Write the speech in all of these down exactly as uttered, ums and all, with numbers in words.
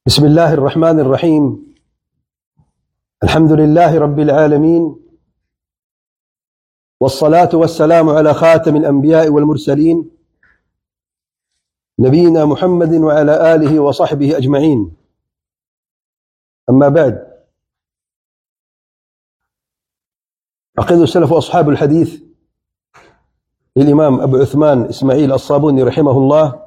بسم الله الرحمن الرحيم. الحمد لله رب العالمين، والصلاة والسلام على خاتم الأنبياء والمرسلين نبينا محمد وعلى آله وصحبه أجمعين. أما بعد، عقيدة السلف وأصحاب الحديث للإمام أبو عثمان إسماعيل الصابوني رحمه الله،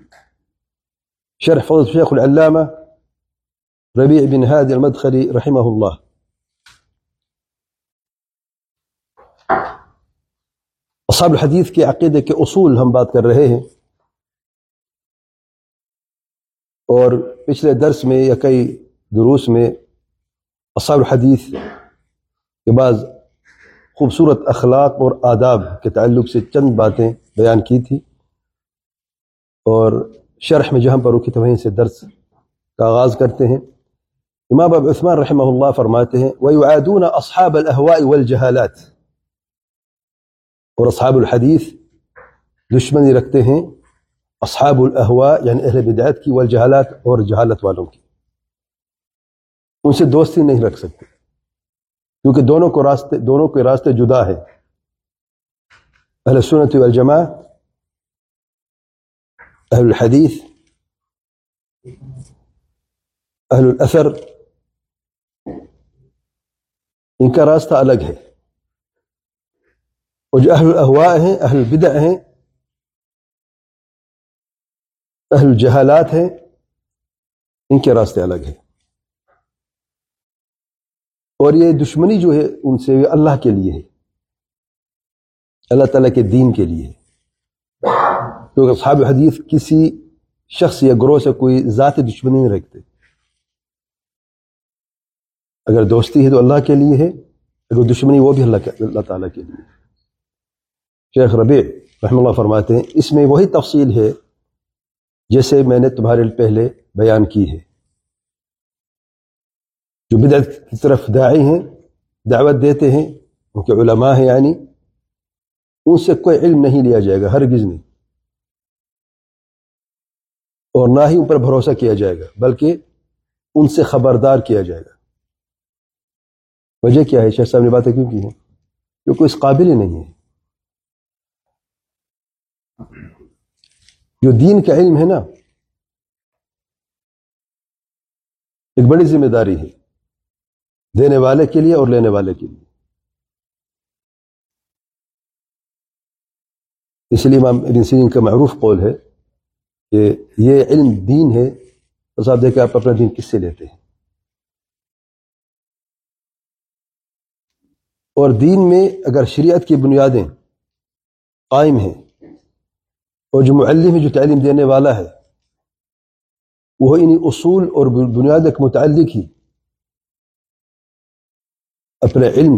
شرح فضيلة الشيخ العلامة ربيع بن هادي المدخلي رحمه الله. اصحاب الحدیث کے عقیدے کے اصول ہم بات کر رہے ہیں، اور پچھلے درس میں یا کئی دروس میں اصحاب الحدیث کے بعض خوبصورت اخلاق اور آداب کے تعلق سے چند باتیں بیان کی تھی، اور شرح میں جہاں پر رکی تھے وہیں سے درس کا آغاز کرتے ہیں. امام ابو عثمان رحمہ اللہ فرماتے ہیں وَيُعَادُونَ أَصْحَابَ الْأَهْوَاءِ وَالْجَهَالَاتِ، اور اصحاب الحدیث دشمنی رکھتے ہیں اصحاب الاہواء یعنی اہل بدعت کی، والجہالات اور جہالت والوں کی. ان سے دوستی نہیں رکھ سکتے کیونکہ دونوں کو راستے دونوں کے راستے جدا ہے. اہل سنت والجماع، اہل الحدیث، اہل الاثر، ان کا راستہ الگ ہے. اور جو اہل الاہواء ہیں، اہل البدع ہیں، اہل الجہالات ہیں، ان کے راستے الگ ہیں. اور یہ دشمنی جو ہے ان سے یہ اللہ کے لیے ہے، اللہ تعالیٰ کے دین کے لیے ہے. کیونکہ اصحاب حدیث کسی شخص یا گروہ سے کوئی ذاتی دشمنی نہیں رکھتے. اگر دوستی ہے تو اللہ کے لیے ہے، اگر دشمنی وہ بھی اللہ کے اللہ تعالیٰ کے لیے. شیخ ربیع رحمہ اللہ فرماتے ہیں اس میں وہی تفصیل ہے جیسے میں نے تمہارے پہلے بیان کی ہے. جو بدعت کی طرف داعی ہیں، دعوت دیتے ہیں، ان کے علماء ہیں، یعنی ان سے کوئی علم نہیں لیا جائے گا، ہرگز نہیں، اور نہ ہی ان پر بھروسہ کیا جائے گا، بلکہ ان سے خبردار کیا جائے گا. وجہ کیا ہے؟ شیخ صاحب نے باتیں کیوں کی ہیں؟ کیونکہ اس قابل ہی نہیں ہے. جو دین کا علم ہے نا، ایک بڑی ذمہ داری ہے دینے والے کے لیے اور لینے والے کے لیے. اس لیے امام ابن سیرین کا معروف قول ہے کہ یہ علم دین ہے، بس آپ دیکھیں آپ اپنا دین کس سے لیتے ہیں. اور دین میں اگر شریعت کی بنیادیں قائم ہیں، اور جو معلم ہے، جو تعلیم دینے والا ہے، وہ انہی اصول اور بنیادوں کے متعلق ہی اپنے علم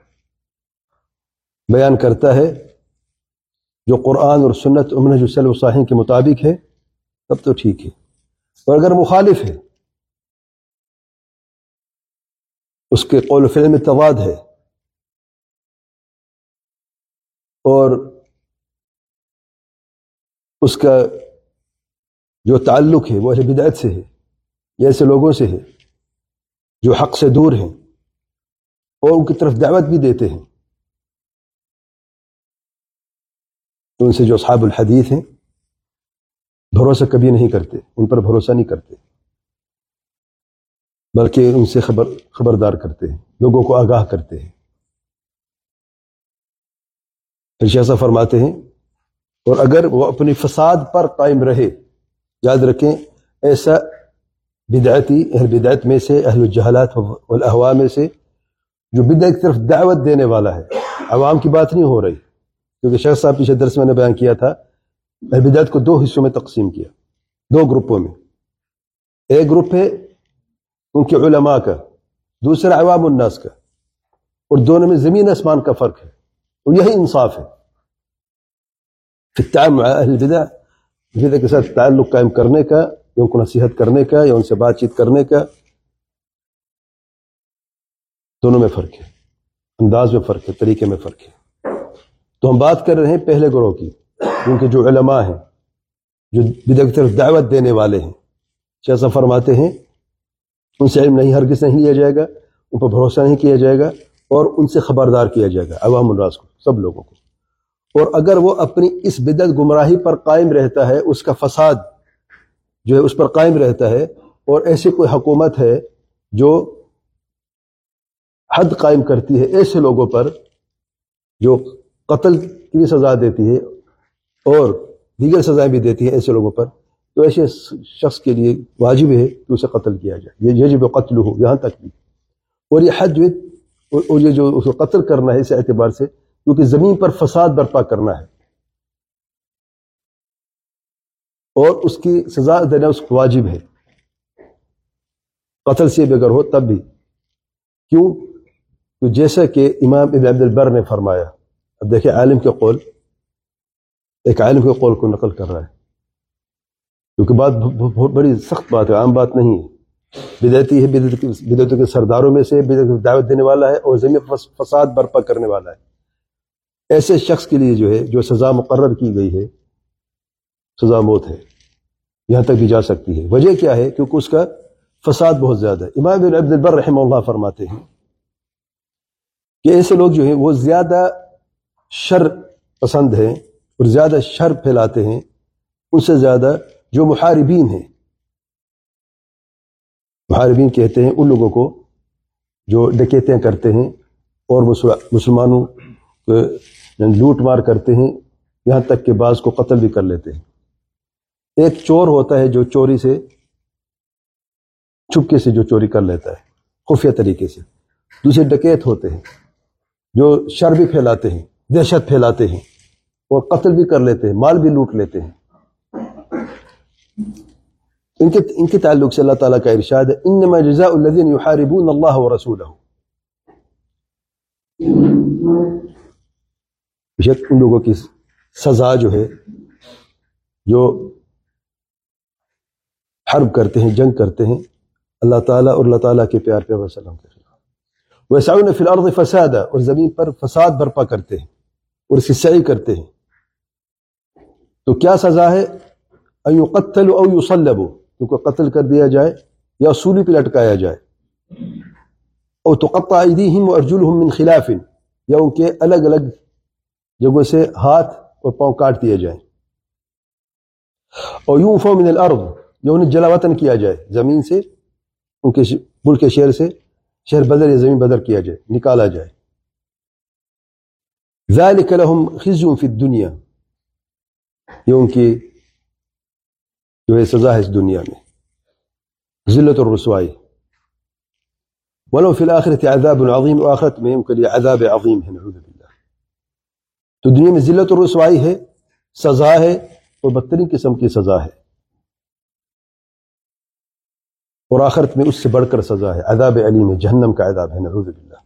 بیان کرتا ہے جو قرآن اور سنت اور منہج السلف الصالحین کے مطابق ہے، تب تو ٹھیک ہے. اور اگر مخالف ہے، اس کے قول و فعل میں تضاد ہے، اور اس کا جو تعلق ہے وہ اہل بدعت سے ہے، یا ایسے لوگوں سے ہے جو حق سے دور ہیں اور ان کی طرف دعوت بھی دیتے ہیں، تو ان سے جو اصحاب الحدیث ہیں بھروسہ کبھی نہیں کرتے، ان پر بھروسہ نہیں کرتے، بلکہ ان سے خبر خبردار کرتے ہیں، لوگوں کو آگاہ کرتے ہیں. پھر شیخ صاحب فرماتے ہیں اور اگر وہ اپنی فساد پر قائم رہے، یاد رکھیں ایسا بدعتی اہل بدعت میں سے، اہل الجہالات والاہواء میں سے جو بدعت کی طرف دعوت دینے والا ہے، عوام کی بات نہیں ہو رہی. کیونکہ شیخ صاحب پیچھے درس میں نے بیان کیا تھا، اہل بدعت کو دو حصوں میں تقسیم کیا، دو گروپوں میں. ایک گروپ ہے ان کے علماء کا، دوسرا عوام الناس کا، اور دونوں میں زمین آسمان کا فرق ہے. اور یہی انصاف ہے فی التعامل مع اہل البدع، بدع کے ساتھ تعلق قائم کرنے کا، یا ان کو نصیحت کرنے کا، یا ان سے بات چیت کرنے کا. دونوں میں فرق ہے، انداز میں فرق ہے، طریقے میں فرق ہے. تو ہم بات کر رہے ہیں پہلے گروہ کی، کیونکہ جو علماء ہیں، جو بدع کی طرف دعوت دینے والے ہیں. شیخ صاحب فرماتے ہیں ان سے علم نہیں ہرگز نہیں لیا جائے گا، ان پر بھروسہ نہیں کیا جائے گا، اور ان سے خبردار کیا جائے گا عوام الناس کو، سب لوگوں کو۔ اور اگر وہ اپنی اس بدعت گمراہی پر قائم رہتا ہے، اس کا فساد جو ہے اس پر قائم رہتا ہے، اور ایسی کوئی حکومت ہے جو حد قائم کرتی ہے ایسے لوگوں پر، جو قتل کی بھی سزا دیتی ہے اور دیگر سزائیں بھی دیتی ہے ایسے لوگوں پر، تو ایسے شخص کے لیے واجب ہے کہ اسے قتل کیا جائے، یہ یجب قتل ہو یہاں تک بھی۔ اور یہ حد اور یہ جو اس کو قتل کرنا ہے اس اعتبار سے کیونکہ زمین پر فساد برپا کرنا ہے، اور اس کی سزا دینا اس کو واجب ہے، قتل سے بھی اگر ہو تب بھی۔ کیوں؟ تو جیسا کہ امام ابن عبد البر نے فرمایا، اب دیکھیں عالم کے قول، ایک عالم کے قول کو نقل کر رہا ہے، کیونکہ بات بہت بڑی سخت بات ہے، عام بات نہیں ہے۔ بدعتی ہے، بدعتوں کے سرداروں میں سے، بدعت کی دعوت دینے والا ہے اور زمین پر فساد برپا کرنے والا ہے، ایسے شخص کے لیے جو ہے جو سزا مقرر کی گئی ہے سزا موت ہے، یہاں تک بھی جا سکتی ہے۔ وجہ کیا ہے؟ کیونکہ اس کا فساد بہت زیادہ ہے۔ امام ابن عبد البر رحمہ اللہ فرماتے ہیں کہ ایسے لوگ جو ہیں وہ زیادہ شر پسند ہیں اور زیادہ شر پھیلاتے ہیں ان سے زیادہ جو محاربین ہیں۔ محاربین کہتے ہیں ان لوگوں کو جو ڈکیتیں کرتے ہیں اور مسلمانوں کو لوٹ مار کرتے ہیں، یہاں تک کہ بعض کو قتل بھی کر لیتے ہیں۔ ایک چور ہوتا ہے جو چوری سے چپکے سے جو چوری کر لیتا ہے خفیہ طریقے سے، دوسرے ڈکیت ہوتے ہیں جو شر بھی پھیلاتے ہیں، دہشت پھیلاتے ہیں اور قتل بھی کر لیتے ہیں، مال بھی لوٹ لیتے ہیں۔ ان کے ان کے تعلق سے اللہ تعالیٰ کا ارشاد ہے انما جزاء الذین یحاربون اللہ ورسولہ، بشک ان لوگوں کی سزا جو ہے جو حرب کرتے ہیں، جنگ کرتے ہیں اللہ تعالیٰ اور اللہ تعالیٰ کے پیار پیغمبر صلی اللہ علیہ وسلم کے خلاف، ویسعون فی الارض فسادا، اور زمین پر فساد برپا کرتے ہیں اور اس کی سعی کرتے ہیں۔ تو کیا سزا ہے؟ ان یقتلوا او یصلبوا، ان کو قتل کر دیا جائے یا سولی پہ لٹکایا جائے، او تقطع ایدیہم وارجلہم من خلاف، یا ان کے الگ الگ جگہوں سے ہاتھ اور پاؤں کاٹ دیے جائیں، او یونفوا من الارض، یا انہیں جلا وطن کیا جائے زمین سے، ان کے ملک کے شہر سے، شہر بدر یا زمین بدر کیا جائے، نکالا جائے۔ ذالک لہم خزی فی الدنیا، یہ ان کی جو ہے سزا ہے اس دنیا میں، ذلت اور رسوائی۔ ولو فی الآخرۃ عذاب عظیم، آخرت میں ان کے لیے عذاب عظیم ہے، نعوذ باللہ۔ تو دنیا میں ذلت اور رسوائی ہے، سزا ہے، اور بدترین قسم کی سزا ہے، اور آخرت میں اس سے بڑھ کر سزا ہے، عذاب علیم ہے، جہنم کا عذاب ہے، نعوذ باللہ۔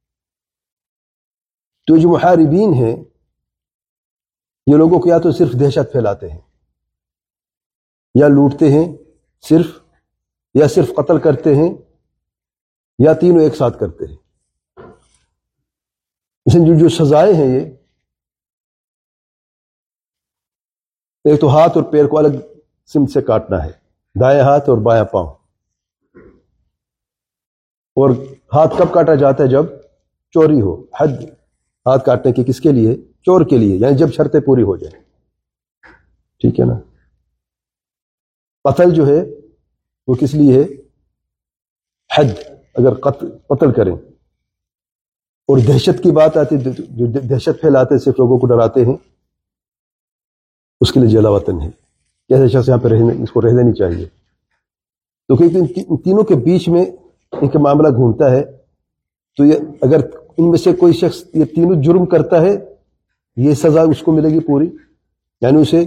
تو جو محاربین ہیں یہ لوگوں کو یا تو صرف دہشت پھیلاتے ہیں، یا لوٹتے ہیں صرف، یا صرف قتل کرتے ہیں، یا تینوں ایک ساتھ کرتے ہیں۔ اس میں جو جو سزائیں ہیں یہ ایک تو ہاتھ اور پیر کو الگ سمت سے کاٹنا ہے، دائیں ہاتھ اور بایاں پاؤں، اور ہاتھ کب کاٹا جاتا ہے؟ جب چوری ہو۔ حد ہاتھ کاٹنے کی کس کے لیے؟ چور کے لیے، یعنی جب شرطیں پوری ہو جائیں، ٹھیک ہے نا۔ قتل جو ہے وہ کس لیے ہے؟ حد، اگر قتل قتل کریں۔ اور دہشت کی بات آتی، جو دہشت پھیلاتے صرف لوگوں کو ڈراتے ہیں، اس کے لیے جلا وطن ہے، کیسے شخص یہاں پہ رہنے، اس کو رہنا نہیں چاہیے۔ تو کیونکہ ان تینوں کے بیچ میں ان کا معاملہ گھومتا ہے، تو یہ اگر ان میں سے کوئی شخص یہ تینوں جرم کرتا ہے یہ سزا اس کو ملے گی پوری، یعنی اسے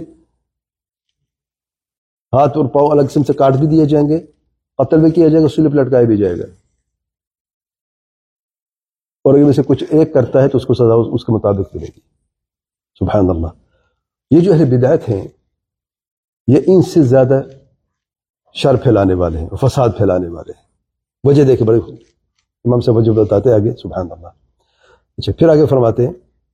ہاتھ اور پاؤں الگ سم سے کاٹ بھی دیے جائیں گے، قتل بھی کیا جائے گا، سولی پہ لٹکایا بھی جائے گا۔ اور ان میں سے کچھ ایک کرتا ہے تو اس کو سزا اس کے مطابق ملے گی۔ سبحان اللہ۔ یہ جو اہل بدعت ہیں یہ ان سے زیادہ شر پھیلانے والے ہیں، فساد پھیلانے والے ہیں۔ وجہ دیکھیں، بڑے امام سے وجہ بتاتے ہیں آگے، سبحان اللہ۔ اچھا، پھر آگے فرماتے ہیں،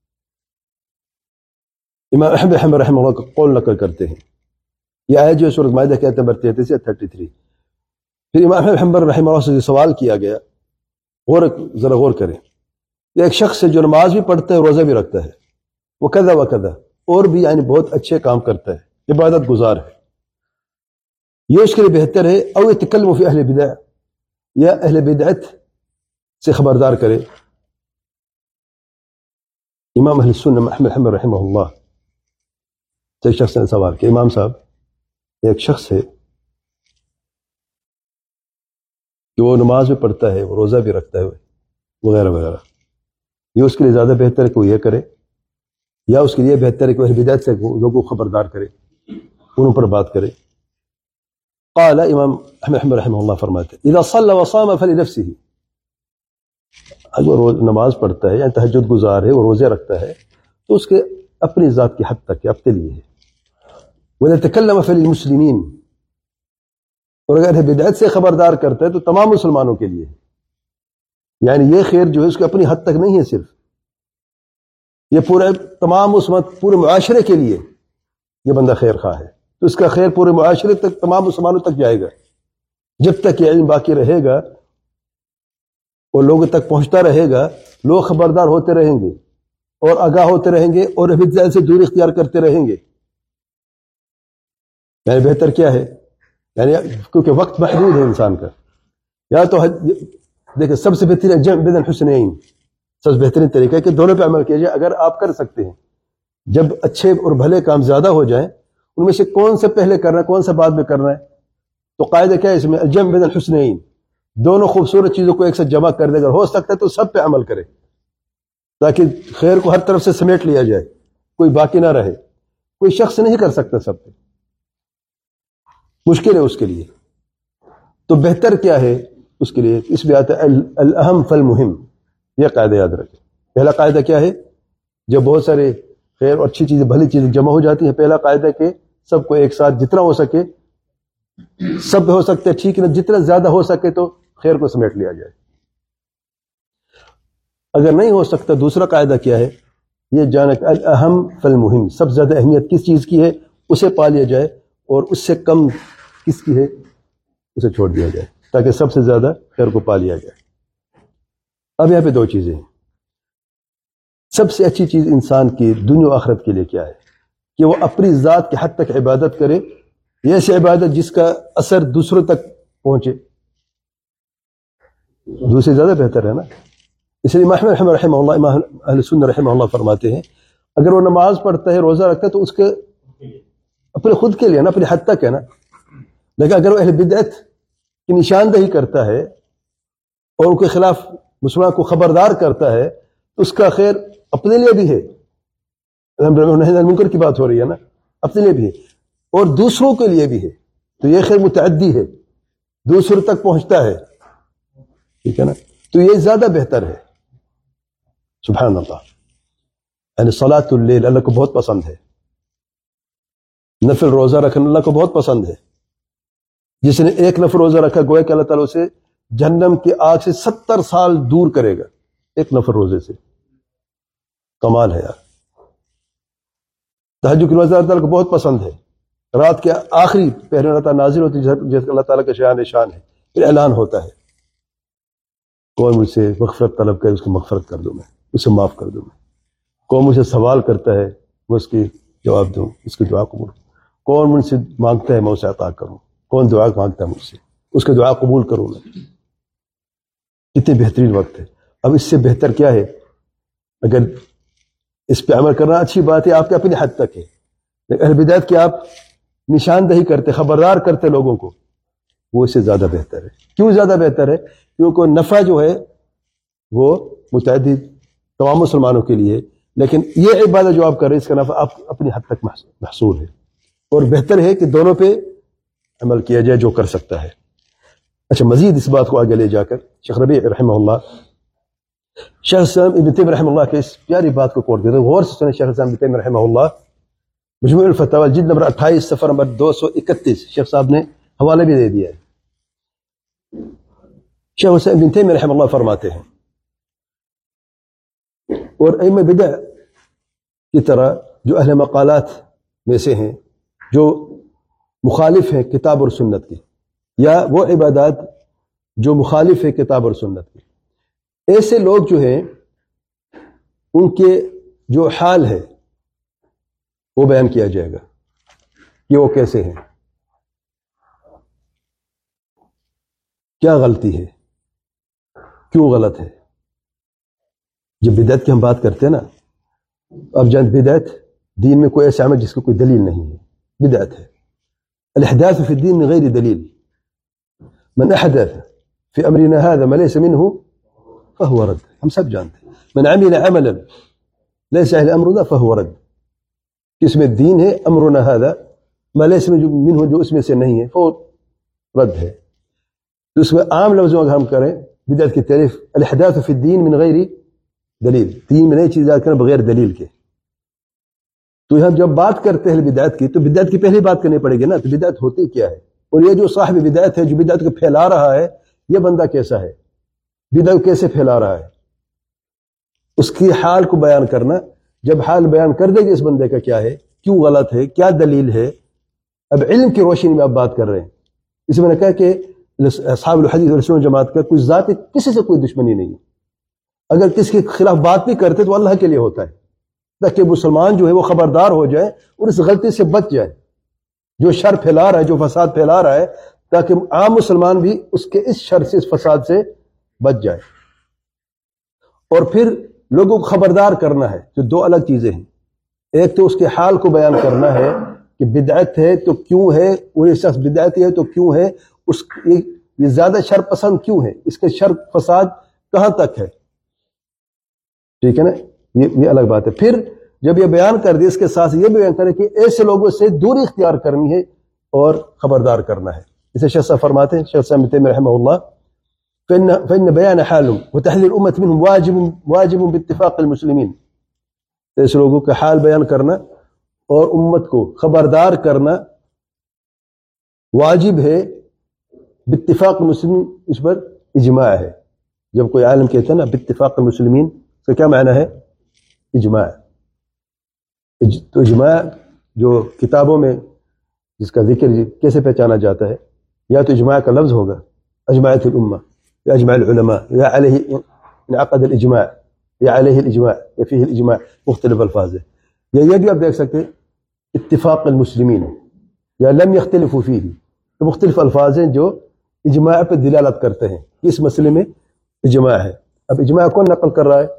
امام احمد رحمہ اللہ کا قول نقل کرتے ہیں، یہ آیت جو ہے سورۃ مائدہ کے آیت نمبر تینتیس یا تینتیس، پھر امام احمد حنبل رحمہ اللہ سے سوال کیا گیا، غور ذرا غور کریں، کہ ایک شخص ہے جو نماز بھی پڑھتا ہے، روزہ بھی رکھتا ہے، وہ کذا و کذا، اور بھی یعنی بہت اچھے کام کرتا ہے، عبادت گزار ہے، یہ اس کے لیے بہتر ہے او یتکلم فی اہل بدع، یا اہل بدعت سے خبردار کرے؟ امام اہل سنہ احمد حنبل رحمہ اللہ سے ایک شخص نے سوال کیا، امام صاحب ایک شخص ہے کہ وہ نماز بھی پڑھتا ہے، وہ روزہ بھی رکھتا ہے وغیرہ وغیرہ، یہ اس کے لیے زیادہ بہتر ہے کہ وہ یہ کرے، یا اس کے لیے بہتر ہے کہ وہ اہل بدعت سے لوگوں کو خبردار کرے، ان پر بات کرے؟ قال امام احمد حنبل رحمہ اللہ فرماتے اذا صلى وصام فلنفسه، اگر وہ نماز پڑھتا ہے یا تہجد گزار ہے، وہ روزے رکھتا ہے، تو اس کے اپنی ذات کی حد تک ہے، اپنے لیے ہے۔ وَإِذَا تَكَلَّمَ فَلِلْمُسْلِمِينَ، اور اگر بدعت سے خبردار کرتا ہے تو تمام مسلمانوں کے لیے ہے، یعنی یہ خیر جو ہے اس کے اپنی حد تک نہیں ہے، صرف یہ پورے تمام مسلمان پورے معاشرے کے لیے یہ بندہ خیر خواہ ہے، تو اس کا خیر پورے معاشرے تک تمام مسلمانوں تک جائے گا، جب تک یہ علم باقی رہے گا اور لوگوں تک پہنچتا رہے گا، لوگ خبردار ہوتے رہیں گے اور آگاہ ہوتے رہیں گے اور بدعت سے دوری اختیار کرتے رہیں گے۔ یعنی بہتر کیا ہے؟ یعنی کیونکہ وقت محدود ہے انسان کا، یا تو دیکھیں سب سے بہترین جمع بین الحسنین، سب سے بہترین طریقہ ہے کہ دونوں پہ عمل کیا جائے۔ اگر آپ کر سکتے ہیں، جب اچھے اور بھلے کام زیادہ ہو جائیں، ان میں سے کون سے پہلے کرنا ہے کون سے بعد میں کرنا ہے، تو قاعدہ کیا ہے اس میں؟ الجمع بین الحسنین، دونوں خوبصورت چیزوں کو ایک ساتھ جمع کر دے، اگر ہو سکتا ہے تو سب پہ عمل کرے، تاکہ خیر کو ہر طرف سے سمیٹ لیا جائے، کوئی باقی نہ رہے۔ کوئی شخص نہیں کر سکتا سب پہ، مشکل ہے اس کے لیے، تو بہتر کیا ہے اس کے لیے؟ اس میں آتا ہے الاہم فالمہم، یہ قاعدہ یاد رکھیں۔ پہلا قاعدہ کیا ہے؟ جب بہت سارے خیر اور اچھی چیزیں بھلی چیزیں جمع ہو جاتی ہیں، پہلا قاعدہ کہ سب کو ایک ساتھ جتنا ہو سکے، سب ہو سکتے ٹھیک ہے، جتنا زیادہ ہو سکے تو خیر کو سمیٹ لیا جائے۔ اگر نہیں ہو سکتا، دوسرا قاعدہ کیا ہے؟ یہ جانا کہ الاہم فالمہم، سب سے زیادہ اہمیت کس چیز کی ہے اسے پا لیا جائے، اور اس سے کم کس کی ہے اسے چھوڑ دیا جائے، تاکہ سب سے زیادہ خیر کو پا لیا جائے۔ اب یہاں پہ دو چیزیں ہیں۔ سب سے اچھی چیز انسان کی دنیا و آخرت کے لیے کیا ہے؟ کہ وہ اپنی ذات کی حد تک عبادت کرے، یہ ایسی عبادت جس کا اثر دوسروں تک پہنچے، دوسرے زیادہ بہتر ہے نا۔ اس لیے امام احمد رحمہ اللہ، امام اہل سنہ رحمہ اللہ فرماتے ہیں اگر وہ نماز پڑھتا ہے، روزہ رکھتا ہے، تو اس کے اپنے خود کے لیے نا، اپنی حد تک ہے نا، لیکن اگر وہ اہل بدعت کی نشاندہی کرتا ہے اور ان کے خلاف مسلمان کو خبردار کرتا ہے، تو اس کا خیر اپنے لیے بھی ہے، نہی عن المنکر کی بات ہو رہی ہے نا، اپنے لیے بھی ہے اور دوسروں کے لیے بھی ہے، تو یہ خیر متعدی ہے، دوسروں تک پہنچتا ہے، ٹھیک ہے نا، تو یہ زیادہ بہتر ہے۔ سبحان اللہ، یعنی صلاۃ اللیل اللہ کو بہت پسند ہے، نفل روزہ رکھنا اللہ کو بہت پسند ہے۔ جس نے ایک نفل روزہ رکھا، گویا کہ اللہ تعالیٰ اسے جہنم کی آگ سے ستر سال دور کرے گا، ایک نفل روزے سے۔ کمال ہے یار۔ تہجد کی نماز اللہ تعالیٰ کو بہت پسند ہے، رات کے آخری پہر اللہ تعالیٰ نازل ہوتی ہے، جیسے اللہ تعالیٰ کا شان شان ہے، پھر اعلان ہوتا ہے کون مجھ سے مغفرت طلب کرے، اس کو مغفرت کر دوں، میں اسے معاف کر دوں، میں کون مجھ سے سوال کرتا ہے میں اس کی جواب دوں، اس کی دعا قبول، کون مجھ سے مانگتا ہے میں اسے عطا کروں، کون دعا مانگتا ہے مجھ سے اس کی دعا قبول کروں میں۔ کتنے بہترین وقت ہے۔ اب اس سے بہتر کیا ہے؟ اگر اس پہ عمل کرنا اچھی بات ہے، آپ کے اپنی حد تک ہے، لیکن اہل بدعت کی آپ نشاندہی کرتے، خبردار کرتے لوگوں کو، وہ اس سے زیادہ بہتر ہے۔ کیوں زیادہ بہتر ہے؟ کیونکہ نفع جو ہے وہ متعدد تمام مسلمانوں کے لیے، لیکن یہ عبادت جو آپ کر رہے ہیں اس کا نفع آپ اپنی حد تک محصور ہے، اور بہتر ہے کہ دونوں پہ عمل کیا جائے جو کر سکتا ہے۔ اچھا، مزید اس بات کو آگے لے جا کر شیخ ربیع رحمہ اللہ، شیخ الاسلام ابن تیمیہ رحمہ اللہ کے اس پیاری بات کو کوٹ دیتے ہیں، غور سے سنیں۔ شیخ الاسلام ابن تیمیہ رحمہ اللہ مجموع الفتاوی جلد نمبر اٹھائیس صفحہ نمبر دو سو اکتیس، شیخ صاحب نے حوالے بھی دے دیا ہے۔ شیخ الاسلام ابن تیمیہ رحمہ اللہ فرماتے ہیں، اور ائمہ بدع کی طرح جو اہل مقالات میں سے ہیں، جو مخالف ہیں کتاب اور سنت کے، یا وہ عبادات جو مخالف ہے کتاب اور سنت کے. ایسے لوگ جو ہیں ان کے جو حال ہے وہ بیان کیا جائے گا کہ وہ کیسے ہیں, کیا غلطی ہے, کیوں غلط ہے. جب بدعت کی ہم بات کرتے ہیں نا, اب جان بدعت دین میں کوئی ایسا عمل جس کو کوئی دلیل نہیں ہے, بدعت ہے. الاحداث فی الدین من غیر دلیل, من احدث فی امرنا هذا ما ليس منه فهو رد. ہم سب جانتے ہیں من عمل عملا ليس عليه امرنا فهو رد. اس میں دین ہے امرنا هذا ما ليس منه, جو اس میں سے نہیں ہے فهو رد ہے. تو اس میں عام لفظوں اگر ہم کریں بدعت کی تعریف, الاحداث فی الدین من غیر دلیل, دین میں نئی چیز ایجاد کرنا بغیر دلیل کے. تو ہم جب بات کرتے ہیں بدعت کی تو بدعت کی پہلی بات کرنی پڑے گی نا, تو بدعت ہوتی کیا ہے, اور یہ جو صاحب بدعت ہے جو بدعت کو پھیلا رہا ہے یہ بندہ کیسا ہے, بدعت کیسے پھیلا رہا ہے, اس کی حال کو بیان کرنا. جب حال بیان کر دے گی اس بندے کا کیا ہے, کیوں غلط ہے, کیا دلیل ہے, اب علم کی روشنی میں آپ بات کر رہے ہیں. اس میں نے کہا کہ اصحاب الحدیث والسنت جماعت کا کوئی ذاتی کسی سے کوئی دشمنی نہیں ہے. اگر کسی کے خلاف بات بھی کرتے تو اللہ کے لیے ہوتا ہے, تاکہ مسلمان جو ہے وہ خبردار ہو جائے اور اس غلطی سے بچ جائے جو شر پھیلا رہا ہے, جو فساد پھیلا رہا ہے, تاکہ عام مسلمان بھی اس کے اس شر سے, اس فساد سے بچ جائے. اور پھر لوگوں کو خبردار کرنا ہے, جو دو الگ چیزیں ہیں. ایک تو اس کے حال کو بیان کرنا ہے کہ بدعت ہے تو کیوں ہے, وہ یہ شخص بدعتی ہے تو کیوں ہے, اس یہ زیادہ شر پسند کیوں ہے, اس کے شر فساد کہاں تک ہے. ٹھیک ہے نا, یہ یہ الگ بات ہے. پھر جب یہ بیان کر دے اس کے ساتھ یہ بیان کرے کہ ایسے لوگوں سے دوری اختیار کرنی ہے اور خبردار کرنا ہے. اسے شیخ صاحب فرماتے ہیں, شیخ صاحب ابن تیمیہ رحمہ اللہ, فإن فإن بيان حالهم وتحذير الأمة منهم واجب واجب باتفاق المسلمين. ایسے لوگوں کا حال بیان کرنا اور امت کو خبردار کرنا واجب ہے باتفاق المسلمین, اس پر اجماع ہے. جب کوئی عالم کہتا ہے نا باتفاق المسلمین, تو کیا معنی ہے؟ اجماع. تو اجماع جو کتابوں میں جس کا ذکر کیسے پہچانا جاتا ہے, یا تو اجماع کا لفظ ہوگا اجماعت الامہ, یا اجماع العلماء, یا علیہ انعقد الاجماع, یا علیہ الاجماع, یا فیہ الاجماع, مختلف الفاظ ہے. یا یہ بھی آپ دیکھ سکتے اتفاق المسلمین یا لم یختلفوا فیہ, تو مختلف الفاظ ہیں جو اجماع پہ دلالت کرتے ہیں کہ اس مسئلے میں اجماع ہے. اب اجماع کون نقل کر رہا ہے؟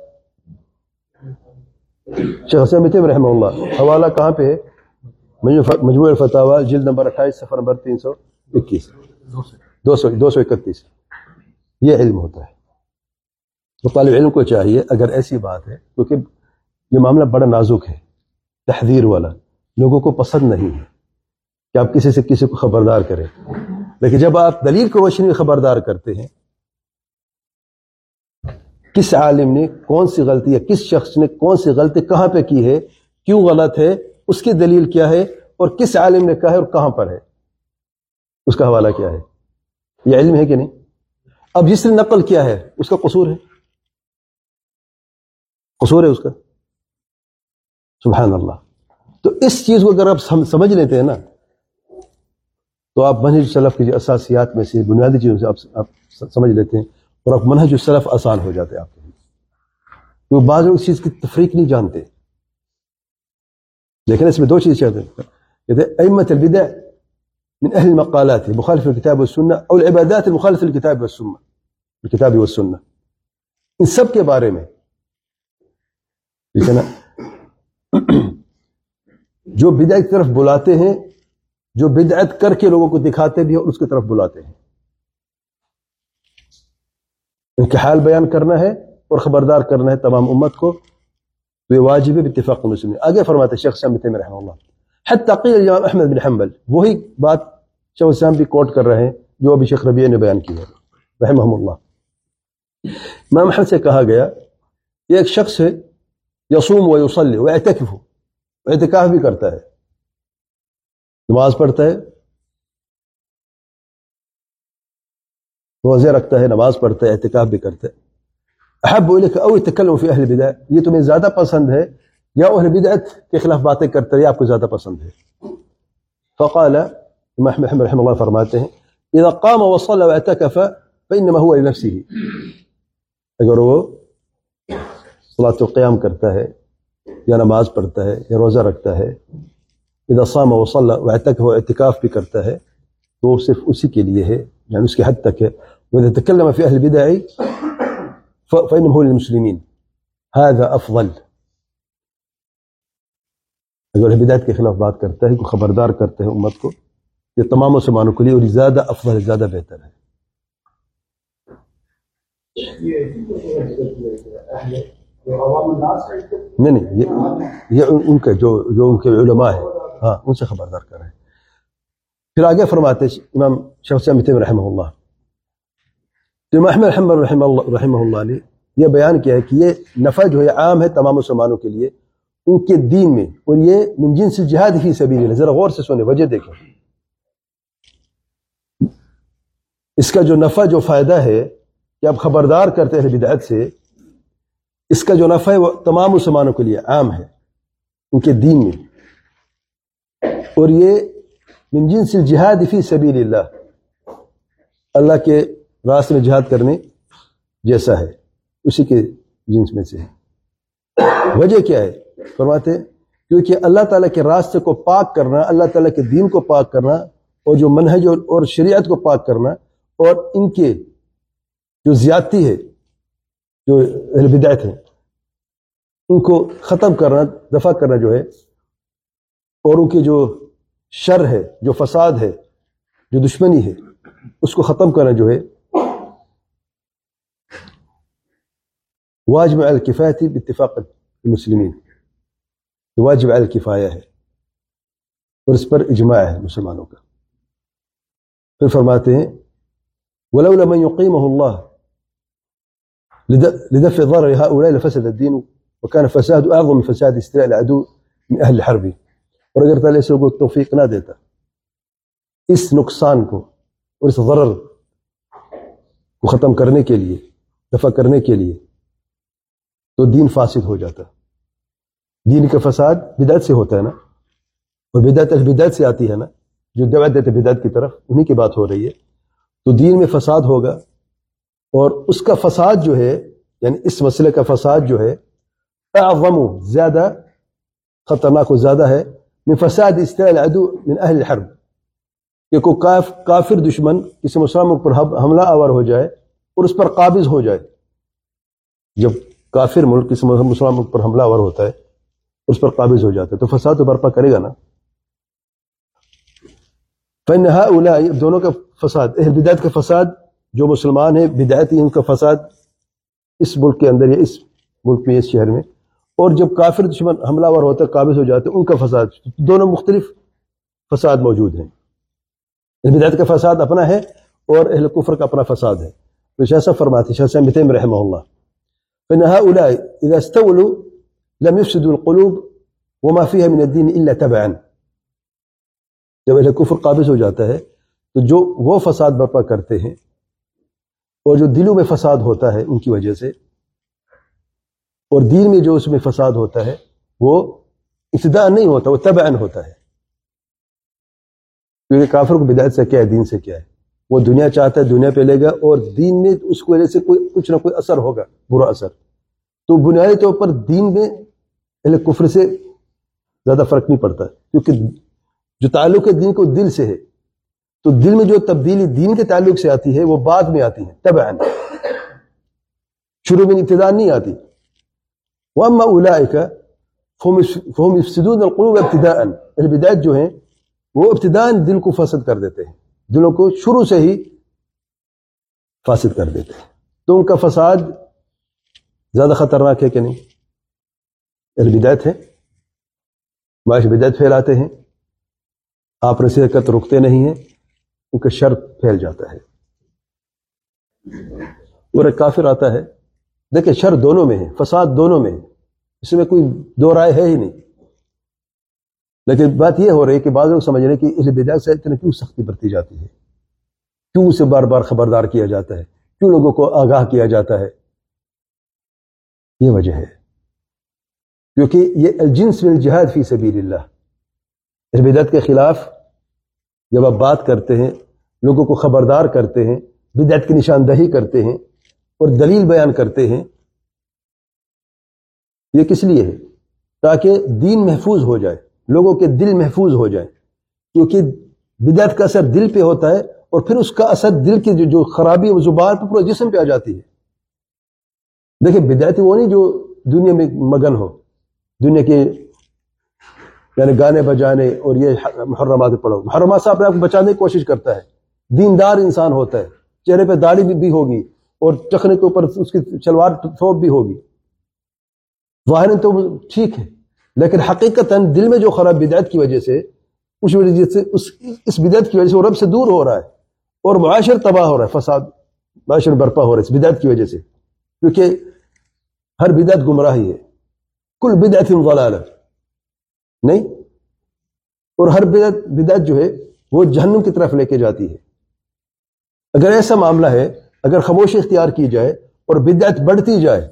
شیخ صاحب ابن تیمیہ رحمہ اللہ. حوالہ کہاں پہ ہے؟ مجموع الفتاوی جلد نمبر اٹھائیس صفحہ نمبر تین سو اکیس دو سو دو سو اکتیس. یہ علم ہوتا ہے. تو طالب علم کو چاہیے, اگر ایسی بات ہے, کیونکہ یہ معاملہ بڑا نازک ہے, تحذیر والا, لوگوں کو پسند نہیں ہے کہ آپ کسی سے کسی کو خبردار کریں. لیکن جب آپ دلیل کو روشنی میں خبردار کرتے ہیں, کس عالم نے کون سی غلطی ہے, کس شخص نے کون سی غلطی کہاں پہ کی ہے, کیوں غلط ہے, اس کی دلیل کیا ہے, اور کس عالم نے کہا ہے اور کہاں پر ہے, اس کا حوالہ کیا ہے, یہ علم ہے کہ نہیں. اب جس نے نقل کیا ہے اس کا قصور ہے, قصور ہے اس کا, سبحان اللہ. تو اس چیز کو اگر آپ سمجھ لیتے ہیں نا, تو آپ منہج سلف کی جو اساسیات میں سے بنیادی چیزوں سے آپ, آپ سمجھ لیتے ہیں, اور آپ منہج السلف آسان ہو جاتے ہیں آپ کے لیے. کیونکہ بعض لوگ اس چیز کی تفریق نہیں جانتے. لیکن اس میں دو چیز چاہتے ہیں, کہتے ہیں ائمۃ البدع من اہل المقالات مخالف الکتاب والسنہ او العبادات المخالف الکتاب والسنہ الکتاب والسنہ, ان سب کے بارے میں ٹھیک ہے نا, جو بدعت کی طرف بلاتے ہیں, جو بدعت کر کے لوگوں کو دکھاتے بھی ہیں اور اس کی طرف بلاتے ہیں, ان کے حال بیان کرنا ہے اور خبردار کرنا ہے تمام امت کو, تو یہ واجب ہے باتفاق المسلمین. آگے فرماتے ہیں شیخ صاحب ابن تیمیہ رحمہ اللہ, حتی قیل الامام احمد بن حنبل, وہی بات شیخ الاسلام بھی کوٹ کر رہے ہیں جو ابھی شیخ ربیع نے بیان کی ہے رحمہ اللہ. امام احمد سے کہا گیا یہ ایک شخص ہے یصوم و یصلی و یعتکف, اعتکاف بھی کرتا ہے, نماز پڑھتا ہے, روزے رکھتا ہے, نماز پڑھتا ہے, اعتکاف بھی کرتا ہے. احب الیک او یتکلم فی اہل البدع, یہ تمہیں زیادہ پسند ہے یا اہل بدعت کے خلاف باتیں کرتا ہے, یہ آپ کو زیادہ پسند ہے. فقال امام احمد رحمہ اللہ فرماتے ہیں اذا قام وصلى واعتكف فانما هو لنفسه. اگر وہ صلاۃ القیام کرتا ہے یا نماز پڑھتا ہے یا روزہ رکھتا ہے، اذا صام وصلى واعتكف، اعتکاف بھی کرتا ہے، تو صرف اسی کے لیے ہے، یعنی اس کے حد تک ہے. واذا تكلم في اهل البدع فانما هو للمسلمين، هذا افضل. اگر بدعت کے خلاف بات کرتا ہے، کو خبردار کرتا ہے امت کو، یہ تمام مسلمانوں کے لیے اور زیادہ افضل، زیادہ بہتر ہے. نہیں نہیں یہ یہ ان کے جو جو ان کے علماء ہیں، ہاں ان سے خبردار کر رہے ہیں. پھر آگے فرماتے امام شیخ الاسلام ابن تیمیہ رحمہ اللہ، تو امام احمد حنبل رحمہ اللہ رحمہ اللہ نے یہ بیان کیا ہے کہ یہ نفع جو ہے عام ہے تمام مسلمانوں کے لیے ان کے دین میں، اور یہ من جنس جہاد فی سبیل اللہ. ذرا غور سے سنیں، وجہ دیکھیں. اس کا جو نفع، جو فائدہ ہے کہ آپ خبردار کرتے ہیں بدعت سے، اس کا جو نفع ہے وہ تمام مسلمانوں کے لیے عام ہے ان کے دین میں، اور یہ من جنس الجہاد فی سبیل اللہ، اللہ کے راستے میں جہاد کرنے جیسا ہے، اسی کے جنس میں سے ہے. وجہ کیا ہے؟ فرماتے کیونکہ اللہ تعالیٰ کے راستے کو پاک کرنا، اللہ تعالیٰ کے دین کو پاک کرنا، اور جو منہج اور شریعت کو پاک کرنا، اور ان کے جو زیادتی ہے، جو اہل بدعت ہیں، ان کو ختم کرنا، دفع کرنا جو ہے، اور ان کے جو شر ہے، جو فساد ہے، جو دشمنی ہے، اس کو ختم کرنا جو ہے، واجب علی الکفایہ باتفاق المسلمین، واجب علی الکفایہ ہے، اور اس پر اجماع ہے مسلمانوں کا. پھر فرماتے ہیں ولولا من يقيمه الله لدفع ضرر هؤلاء لفسد الدين وكان فساد اعظم من فساد استيلاء العدو من اهل الحرب. اور اگر تعالیٰ سے کو توفیق نہ دیتا اس نقصان کو اور اس ضرر کو ختم کرنے کے لیے، دفع کرنے کے لیے، تو دین فاسد ہو جاتا. دین کا فساد بدعت سے ہوتا ہے نا، اور بدعت بدعت سے آتی ہے نا، جو دعوت دیتے بدعت کی طرف، انہی کی بات ہو رہی ہے. تو دین میں فساد ہوگا، اور اس کا فساد جو ہے، یعنی اس مسئلے کا فساد جو ہے، اعظم، زیادہ خطرناک و زیادہ ہے، من فساد استیلاء العدو من اہل الحرب، کہ کوئی کاف کافر دشمن کسی مسلمان پر حملہ آور ہو جائے اور اس پر قابض ہو جائے. جب کافر ملک کسی مسلمان ملک پر حملہ آور ہوتا ہے، اس پر قابض ہو جاتا ہے، تو فساد تو برپا کرے گا نا. فإن هؤلاء، دونوں کا فساد، اہل بدعت کا فساد، جو مسلمان ہیں بدعتی ہیں، ان کا فساد اس ملک کے اندر یا اس ملک میں، اس شہر میں، اور جب کافر دشمن حملہ آور ہوتا ہے، قابض ہو جاتے ہیں، ان کا فساد، دونوں مختلف فساد موجود ہیں. اہل بدعت کا فساد اپنا ہے اور اہل کفر کا اپنا فساد ہے. تو ایسا فرماتے شیخ ابن تیمیہ رحمہ اللہ، فإن هؤلاء إذا استولوا لم يفسدوا القلوب وما فيها من الدين إلا تبعا. جب اہل کفر قابض ہو جاتا ہے تو جو وہ فساد برپا کرتے ہیں، اور جو دلوں میں فساد ہوتا ہے ان کی وجہ سے، اور دین میں جو اس میں فساد ہوتا ہے، وہ ابتداء نہیں ہوتا، وہ تبعا ہوتا ہے. کیونکہ کافر کو بدعت سے کیا ہے، دین سے کیا ہے، وہ دنیا چاہتا ہے، دنیا پہ لے گا، اور دین میں اس کی وجہ سے کوئی کچھ نہ کوئی اثر ہوگا، برا اثر. تو بنیادی طور پر دین میں اہل کفر سے زیادہ فرق نہیں پڑتا، کیونکہ جو تعلق ہے دین کو دل سے ہے، تو دل میں جو تبدیلی دین کے تعلق سے آتی ہے وہ بعد میں آتی ہے تبعا، شروع میں ابتداء نہیں آتی. واما اولئک فهم يفسدون القلوب ابتداء، البدعت جو ہیں وہ ابتداء دل کو فاسد کر دیتے ہیں، دلوں کو شروع سے ہی فاسد کر دیتے ہیں. تو ان کا فساد زیادہ خطرناک ہے کہ نہیں؟ البدعت ہے، معاش بدعت پھیلاتے ہیں، آپ نصیحت رکتے نہیں ہیں، ان کا شر پھیل جاتا ہے. اور ایک کافر آتا ہے، دیکھیں شر دونوں میں ہے، فساد دونوں میں ہے، اس میں کوئی دو رائے ہے ہی نہیں. لیکن بات یہ ہو رہی ہے کہ بعض لوگ سمجھ رہے ہیں کہ اہل بدعت سے اتنا کیوں سختی برتی جاتی ہے، کیوں اسے بار بار خبردار کیا جاتا ہے، کیوں لوگوں کو آگاہ کیا جاتا ہے. یہ وجہ ہے کیونکہ یہ الجنس من الجہاد فی سبیل اللہ. اہل بدعت کے خلاف جب آپ بات کرتے ہیں لوگوں کو خبردار کرتے ہیں، بدعت کی نشاندہی کرتے ہیں اور دلیل بیان کرتے ہیں، یہ کس لیے ہے؟ تاکہ دین محفوظ ہو جائے، لوگوں کے دل محفوظ ہو جائے، کیونکہ بدعت کا اثر دل پہ ہوتا ہے اور پھر اس کا اثر دل کی جو جو خرابی ہے وہ زبان پہ پورے جسم پہ آ جاتی ہے۔ دیکھیں بدعتی وہ نہیں جو دنیا میں مگن ہو، دنیا کے یعنی گانے بجانے اور یہ محرمات پڑھو، محرمات سے اپنے آپ کو بچانے کی کوشش کرتا ہے، دیندار انسان ہوتا ہے، چہرے پہ داڑھی بھی, بھی ہوگی اور ٹخنے کے اوپر اس کی شلوار تھوپ بھی ہوگی، ظاہراً تو ٹھیک ہے، لیکن حقیقتاً دل میں جو خراب بدعت کی وجہ سے اس وجہ سے اس اس بدعت کی وجہ سے وہ رب سے دور ہو رہا ہے اور معاشر تباہ ہو رہا ہے، فساد معاشر برپا ہو رہا ہے اس بدعت کی وجہ سے، کیونکہ ہر بدعت گمراہی ہے، کل بدعت ضلالہ، نہیں، اور ہر بدعت بدعت جو ہے وہ جہنم کی طرف لے کے جاتی ہے۔ اگر ایسا معاملہ ہے، اگر خاموشی اختیار کی جائے اور بدعت بڑھتی جائے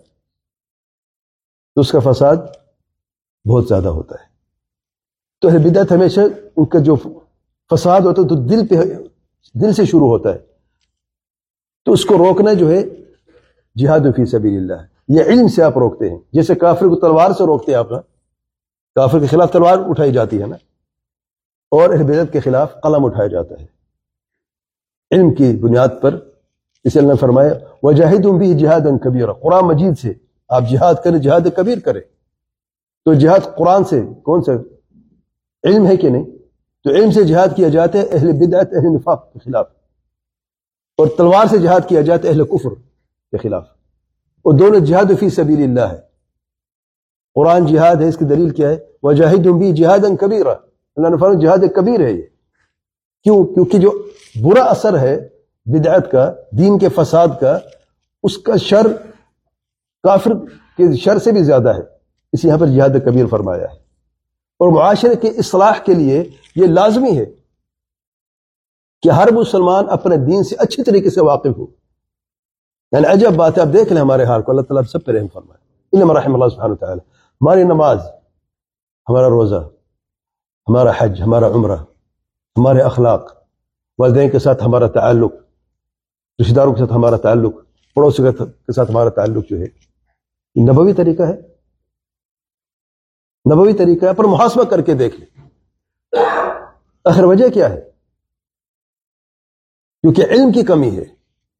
تو اس کا فساد بہت زیادہ ہوتا ہے۔ تو اہل بدعت ہمیشہ ان کا جو فساد ہوتا ہے تو دل پہ دل سے شروع ہوتا ہے، تو اس کو روکنا جو ہے جہاد فی سبیل اللہ ہے، یہ علم سے آپ روکتے ہیں، جیسے کافر کو تلوار سے روکتے ہیں آپ نا، کافر کے خلاف تلوار اٹھائی جاتی ہے نا، اور اہل بدعت کے خلاف قلم اٹھایا جاتا ہے علم کی بنیاد پر۔ اس لیے اللہ نے فرمایا وَجَاهِدُهُمْ بِهِ جِهَادًا كَبِيرًا، قرآن مجید سے آپ جہاد کریں، جہاد کبیر کریں۔ تو جہاد قرآن سے کون سا علم ہے کہ نہیں؟ تو علم سے جہاد کیا جاتا ہے اہل بدعت اہل نفاق کے خلاف، اور تلوار سے جہاد کیا جاتا ہے اہل کفر کے خلاف، اور دونوں جہاد فی سبیل اللہ ہے۔ قرآن جہاد ہے، اس کی دلیل کیا ہے؟ وَجَاهِدُهُمْ بِهِ جِهَادًا كَبِيرًا، اللہ نے فرمایا جہاد کبیر ہے یہ، کیوں؟ کیونکہ جو برا اثر ہے بدعت کا، دین کے فساد کا، اس کا شر کافر کے شر سے بھی زیادہ ہے، اس یہاں پر جہاد کبیر فرمایا ہے۔ اور معاشرے کے اصلاح کے لیے یہ لازمی ہے کہ ہر مسلمان اپنے دین سے اچھی طریقے سے واقف ہو۔ یعنی عجب بات ہے، آپ دیکھ لیں ہمارے حال کو، اللہ تعالیٰ سب پہ رحم فرمائے، انما رحم اللہ سبحانہ وتعالی۔ ہماری نماز، ہمارا روزہ، ہمارا حج، ہمارا عمرہ، ہمارے اخلاق، والدین کے ساتھ ہمارا تعلق، رشتہ داروں کے ساتھ ہمارا تعلق، پڑوسیوں کے ساتھ ہمارا تعلق جو ہے، یہ نبوی طریقہ ہے، نبوی طریقہ ہے، پر محاسبہ کر کے دیکھ لیں آخر وجہ کیا ہے؟ کیونکہ علم کی کمی ہے۔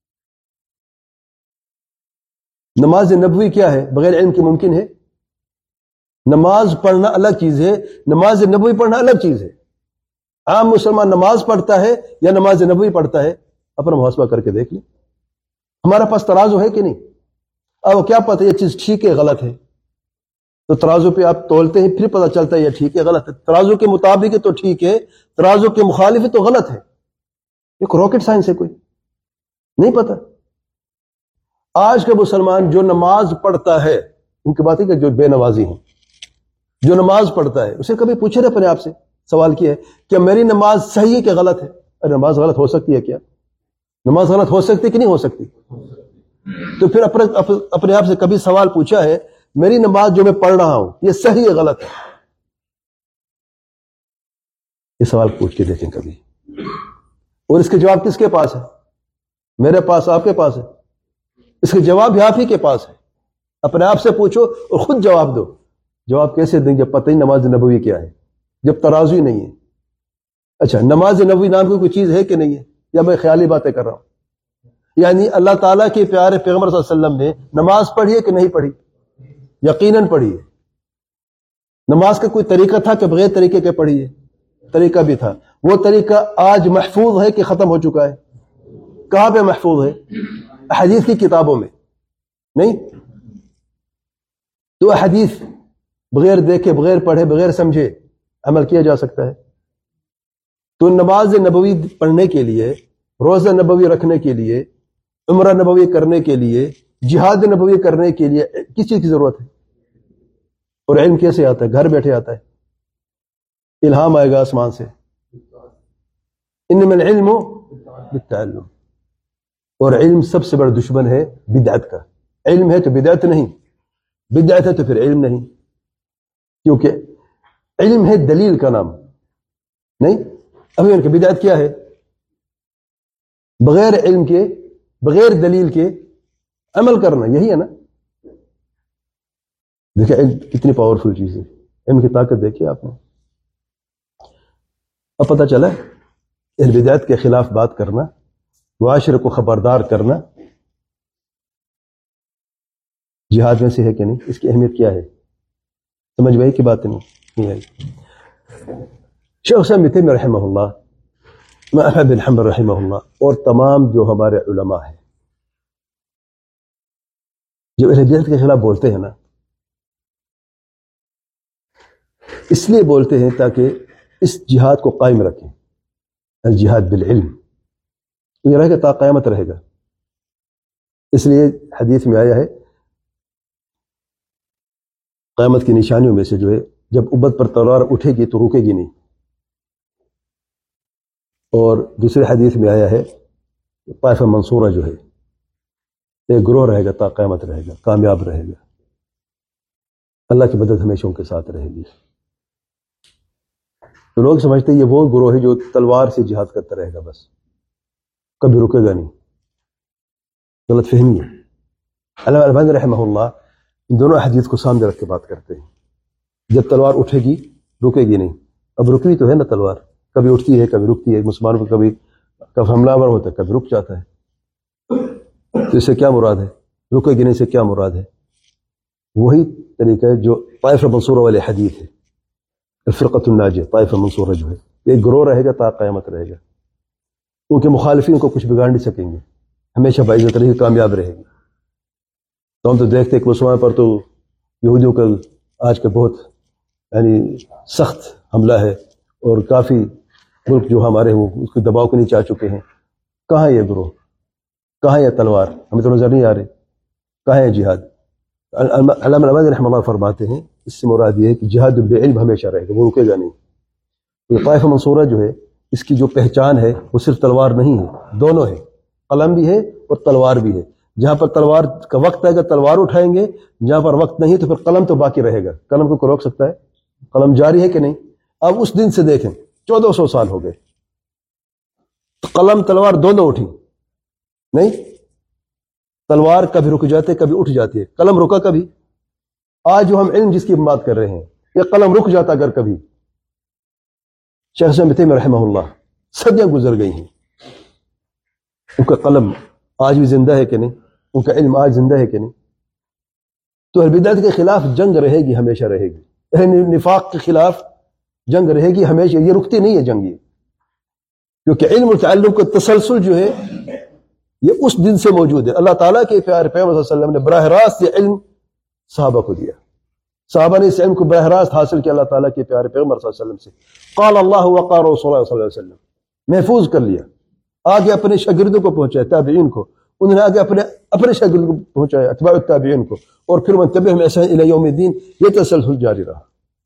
نماز نبوی کیا ہے؟ بغیر علم کے ممکن ہے؟ نماز پڑھنا الگ چیز ہے، نماز نبوی پڑھنا الگ چیز ہے۔ عام مسلمان نماز پڑھتا ہے یا نماز نبوی پڑھتا ہے؟ اپنا محاسبہ کر کے دیکھ لیں۔ ہمارا پاس ترازو ہے کہ نہیں؟ اب کیا پتہ یہ چیز ٹھیک ہے غلط ہے؟ تو ترازو پہ آپ تولتے ہیں، پھر پتہ چلتا ہے یہ ٹھیک ہے غلط ہے۔ ترازو کے مطابق ہے تو ٹھیک ہے، ترازو کے مخالف ہے تو غلط ہے۔ ایک راکٹ سائنس ہے، کوئی نہیں پتہ۔ آج کا مسلمان جو نماز پڑھتا ہے، ان کی بات ہے کہ جو بے نمازی ہیں، جو نماز پڑھتا ہے اسے کبھی پوچھے اپنے آپ سے سوال کیا ہے کہ میری نماز صحیح ہے کہ غلط ہے؟ ارے نماز غلط ہو سکتی ہے کیا؟ نماز غلط ہو سکتی ہے کہ نہیں ہو سکتی؟ تو پھر اپنے اپنے آپ سے کبھی سوال پوچھا ہے میری نماز جو میں پڑھ رہا ہوں یہ صحیح ہے غلط ہے؟ یہ سوال پوچھ کے دیکھیں کبھی، اور اس کے جواب کس کے پاس ہے؟ میرے پاس، آپ کے پاس ہے؟ اس کے جواب بھی آپ ہی کے پاس ہے۔ اپنے آپ سے پوچھو اور خود جواب دو۔ جواب کیسے دیں جب پتہ ہی نماز نبوی کیا ہے، جب ترازو ہی نہیں ہے؟ اچھا نماز نبوی نام کی کوئی چیز ہے کہ نہیں ہے، یا میں خیالی باتیں کر رہا ہوں؟ یعنی اللہ تعالیٰ کے پیارے پیغمبر صلی اللہ علیہ وسلم نے نماز پڑھی ہے کہ نہیں پڑھی؟ یقیناً پڑھی ہے۔ نماز کا کوئی طریقہ تھا کہ بغیر طریقے کے پڑھی ہے؟ طریقہ بھی تھا۔ وہ طریقہ آج محفوظ ہے کہ ختم ہو چکا ہے؟ کہاں پہ محفوظ ہے؟ حدیث کی کتابوں میں نہیں؟ تو حدیث بغیر دیکھے، بغیر پڑھے، بغیر سمجھے عمل کیا جا سکتا ہے؟ تو نماز نبوی پڑھنے کے لیے، روزہ نبوی رکھنے کے لیے، عمرہ نبوی کرنے کے لیے، جہاد نبوی کرنے کے لیے کس چیز کی ضرورت ہے؟ اور علم کیسے آتا ہے؟ گھر بیٹھے آتا ہے، الہام آئے گا آسمان سے۔ انما العلم بالتعلم، اور علم سب سے بڑا دشمن ہے بدعت کا۔ علم ہے تو بدعت نہیں، بدعت ہے تو پھر علم نہیں، کیونکہ علم ہے دلیل کا نام نہیں۔ ابھی ان کی بدعت کیا ہے؟ بغیر علم کے، بغیر دلیل کے عمل کرنا، یہی ہے نا. دیکھیں علم کتنی پاورفل چیز ہے، علم کی طاقت دیکھیے آپ نے. اب پتہ چلا اہل بدعت کے خلاف بات کرنا، معاشرے کو خبردار کرنا جہاد میں سے ہے کہ نہیں؟ اس کی اہمیت کیا ہے؟ سمجھ میں آئی کہ بات نہیں نہیں آئی؟ شیخ حسین بن تیمیہ رحمہ اللہ، امام احمد بن حنبل رحمہ اللہ، اور تمام جو ہمارے علماء ہیں جو اہل بدعت کے خلاف بولتے ہیں نا، اس لیے بولتے ہیں تاکہ اس جہاد کو قائم رکھیں. الجہاد بالعلم یہ رہے گا تا قیامت رہے گا. اس لیے حدیث میں آیا ہے قیامت کی نشانیوں میں سے جو ہے جب امت پر تلوار اٹھے گی تو رکے گی نہیں. اور دوسرے حدیث میں آیا ہے طائفہ منصورہ جو ہے ایک گروہ رہے گا تا قیامت رہے گا، کامیاب رہے گا، اللہ کی مدد ہمیشہ ان کے ساتھ رہے گی. تو لوگ سمجھتے ہیں یہ وہ گروہ ہے جو تلوار سے جہاد کرتا رہے گا، بس کبھی رکے گا نہیں. غلط فہمی ہے. علامہ البانی رحمہ اللہ ان دونوں حدیث کو سامنے رکھ کے بات کرتے ہیں. جب تلوار اٹھے گی رکے گی نہیں. اب رکی تو ہے نا تلوار، کبھی اٹھتی ہے کبھی رکتی ہے. مسلمانوں کو کبھی کب حملہ آور ہوتا ہے کبھی رک جاتا ہے. تو اس سے کیا مراد ہے؟ رکے گی نہیں سے کیا مراد ہے؟ وہی طریقہ ہے جو طائفہ منصورہ والے حدیث ہے، الفرقۃ الناجیہ. طائفہ منصورہ جو ہے ایک گروہ رہے گا تا قیامت رہے گا. ان کے مخالفین کو کچھ بگاڑ نہیں سکیں گے، ہمیشہ باعزت رہے گی، کامیاب رہے گی. تو ہم تو دیکھتے ہیں کہ مسلمان پر تو یہودیوں کا آج کا بہت یعنی سخت حملہ ہے، اور کافی ملک جو ہمارے وہ اس کے دباؤ کو نہیں چاہ چکے ہیں. کہاں یہ گروہ؟ کہاں یہ تلوار؟ ہمیں تو نظر نہیں آ رہے. کہاں ہے جہاد؟ علامہ البانی رحمہ اللہ فرماتے ہیں اس سے مراد یہ ہے کہ جہاد بالعلم ہمیشہ رہے گا، وہ رکے گا نہیں. یہ طائفہ منصورہ جو ہے اس کی جو پہچان ہے وہ صرف تلوار نہیں ہے، دونوں ہے، قلم بھی ہے اور تلوار بھی ہے. جہاں پر تلوار کا وقت آئے گا تلوار اٹھائیں گے، جہاں پر وقت نہیں تو پھر قلم تو باقی رہے گا. قلم کو کوئی روک سکتا ہے؟ قلم جاری ہے کہ نہیں؟ اب اس دن سے دیکھیں چودہ سو سال ہو گئے، قلم تلوار دونوں اٹھی نہیں. تلوار کبھی رک جاتے کبھی اٹھ جاتی ہے، قلم رکا کبھی؟ آج جو ہم علم جس کی بات کر رہے ہیں یہ قلم رک جاتا اگر کبھی. شیخ حسین بن تیمیہ رحمہ اللہ صدیاں گزر گئی ہیں، ان کا قلم آج بھی زندہ ہے کہ نہیں؟ ان کا علم آج زندہ ہے کہ نہیں؟ تو اہل بدعت کے خلاف جنگ رہے گی، ہمیشہ رہے گی. اہل نفاق کے خلاف جنگ رہے گی ہمیشہ، یہ رکتی نہیں ہے جنگ. یہ کیونکہ علم و تعلم کا تسلسل جو ہے یہ اس دن سے موجود ہے. اللہ تعالیٰ کے پیارے پیغمبر صلی اللہ علیہ وسلم نے براہ راست یہ علم صحابہ کو دیا. صحابہ نے اس علم کو براہ راست حاصل کیا اللہ تعالیٰ کے پیارے پیغمبر صلی اللہ علیہ وسلم سے. قال اللہ وقال رسول اللہ صلی اللہ علیہ وسلم، محفوظ کر لیا. آگے اپنے شاگردوں کو پہنچایا، تابعین کو. انہوں نے آگے اپنے اپنے شاگردوں کو پہنچایا، اتباع التابعین کو. اور پھر من تبعهم بإحسان الی یوم الدین، یہ تسلسل جاری رہا.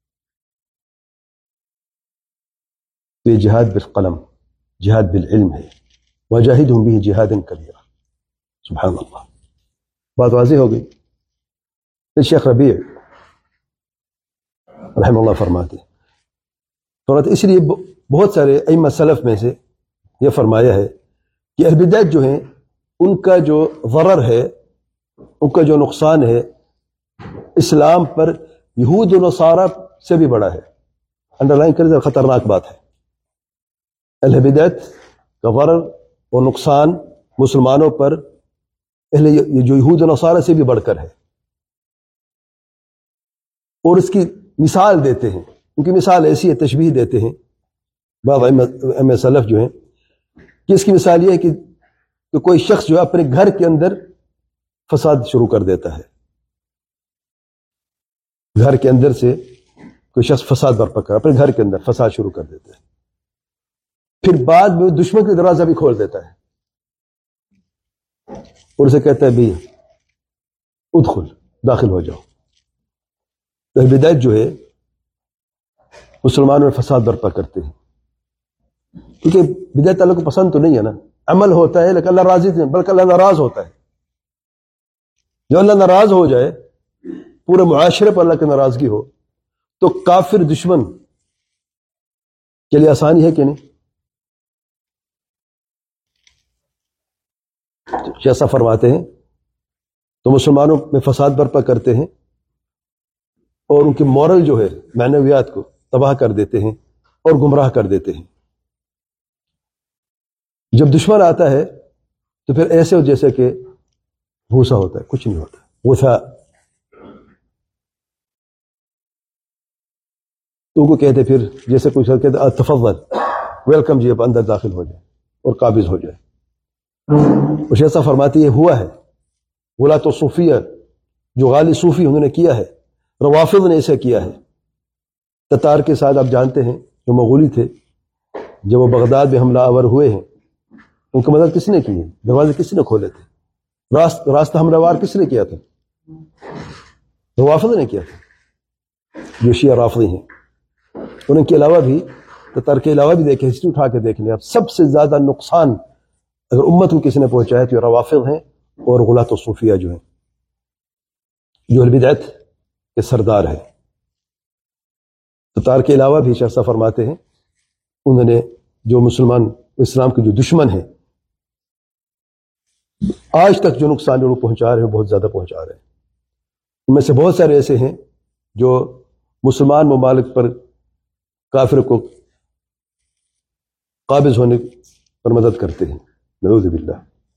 تو یہ جہاد بالقلم، جہاد بالعلم ہے. وجاہدہم بہ جہادا کبیرا. سبحان اللہ. بات واضح ہو گئی. پھر شیخ ربیع رحمہ اللہ فرماتے فرماتے اس لیے بہت سارے ائمہ سلف میں سے یہ فرمایا ہے کہ اہل بدعت جو ہیں ان کا جو ضرر ہے، ان کا جو نقصان ہے اسلام پر یہود و نصارہ سے بھی بڑا ہے. انڈر لائن کریں، خطرناک بات ہے. اہل بدعت کا ضرر اور نقصان مسلمانوں پر اہل جو یہود و نصارہ سے بھی بڑھ کر ہے. اور اس کی مثال دیتے ہیں، ان کی مثال ایسی ہے، تشبیہ دیتے ہیں بعض ائمہ سلف جو ہیں کہ اس کی مثال یہ ہے کہ کہ کوئی شخص جو ہے اپنے گھر کے اندر فساد شروع کر دیتا ہے. گھر کے اندر سے کوئی شخص فساد برپا کر اپنے گھر کے اندر فساد شروع کر دیتا ہے. پھر بعد میں دشمن کا دروازہ بھی کھول دیتا ہے اور اسے کہتا ہے بھی ادخل، داخل ہو جاؤ. تو بدعت جو ہے مسلمانوں میں فساد برپا کرتے ہیں، کیونکہ بدعت اللہ کو پسند تو نہیں ہے نا. عمل ہوتا ہے لیکن اللہ راضی نہیں، بلکہ اللہ ناراض ہوتا ہے. جو اللہ ناراض ہو جائے، پورے معاشرے پر اللہ کی ناراضگی ہو، تو کافر دشمن کے لیے آسانی ہے کہ نہیں؟ شیخ صاحب فرماتے ہیں تو مسلمانوں میں فساد برپا کرتے ہیں اور ان کی مورل جو ہے معنویات کو تباہ کر دیتے ہیں اور گمراہ کر دیتے ہیں. جب دشمن آتا ہے تو پھر ایسے ہو جیسے کہ بھوسا ہوتا ہے، کچھ نہیں ہوتا. غثا تو کو کہتے پھر جیسے کوئی سر کہتے تفضل، ویلکم جی، اب اندر داخل ہو جائے اور قابض ہو جائے. اور شیخ صاحب فرماتی ہے ہوا ہے غلاۃ الصوفیہ جو غالی صوفی انہوں نے کیا ہے، روافض نے ایسا کیا ہے. تتار کے ساتھ آپ جانتے ہیں جو مغولی تھے، جب وہ بغداد میں حملہ آور ہوئے ہیں ان کی مدد کس نے کی ہے؟ دروازے کس نے کھولے تھے؟ راست راستہ حملہ وار کس نے کیا تھا؟ روافض نے کیا تھا جو شیعہ رافضی ہیں. اور ان کے علاوہ بھی تتار کے علاوہ بھی دیکھیں، ہسٹری اٹھا کے دیکھ لیں آپ، سب سے زیادہ نقصان اگر امت کو کسی نے پہنچایا تو یہ روافض ہیں اور غلاۃ الصوفیہ جو ہیں، جو اہل بدعت کے سردار ہیں. تتار کے علاوہ بھی شیخ صاحب فرماتے ہیں انہوں نے جو مسلمان اسلام کے جو دشمن ہیں آج تک جو نقصان جو لوگ پہنچا رہے ہیں بہت زیادہ پہنچا رہے ہیں. ان میں سے بہت سارے ایسے ہیں جو مسلمان ممالک پر کافر کو قابض ہونے پر مدد کرتے ہیں. نعوذ باللہ.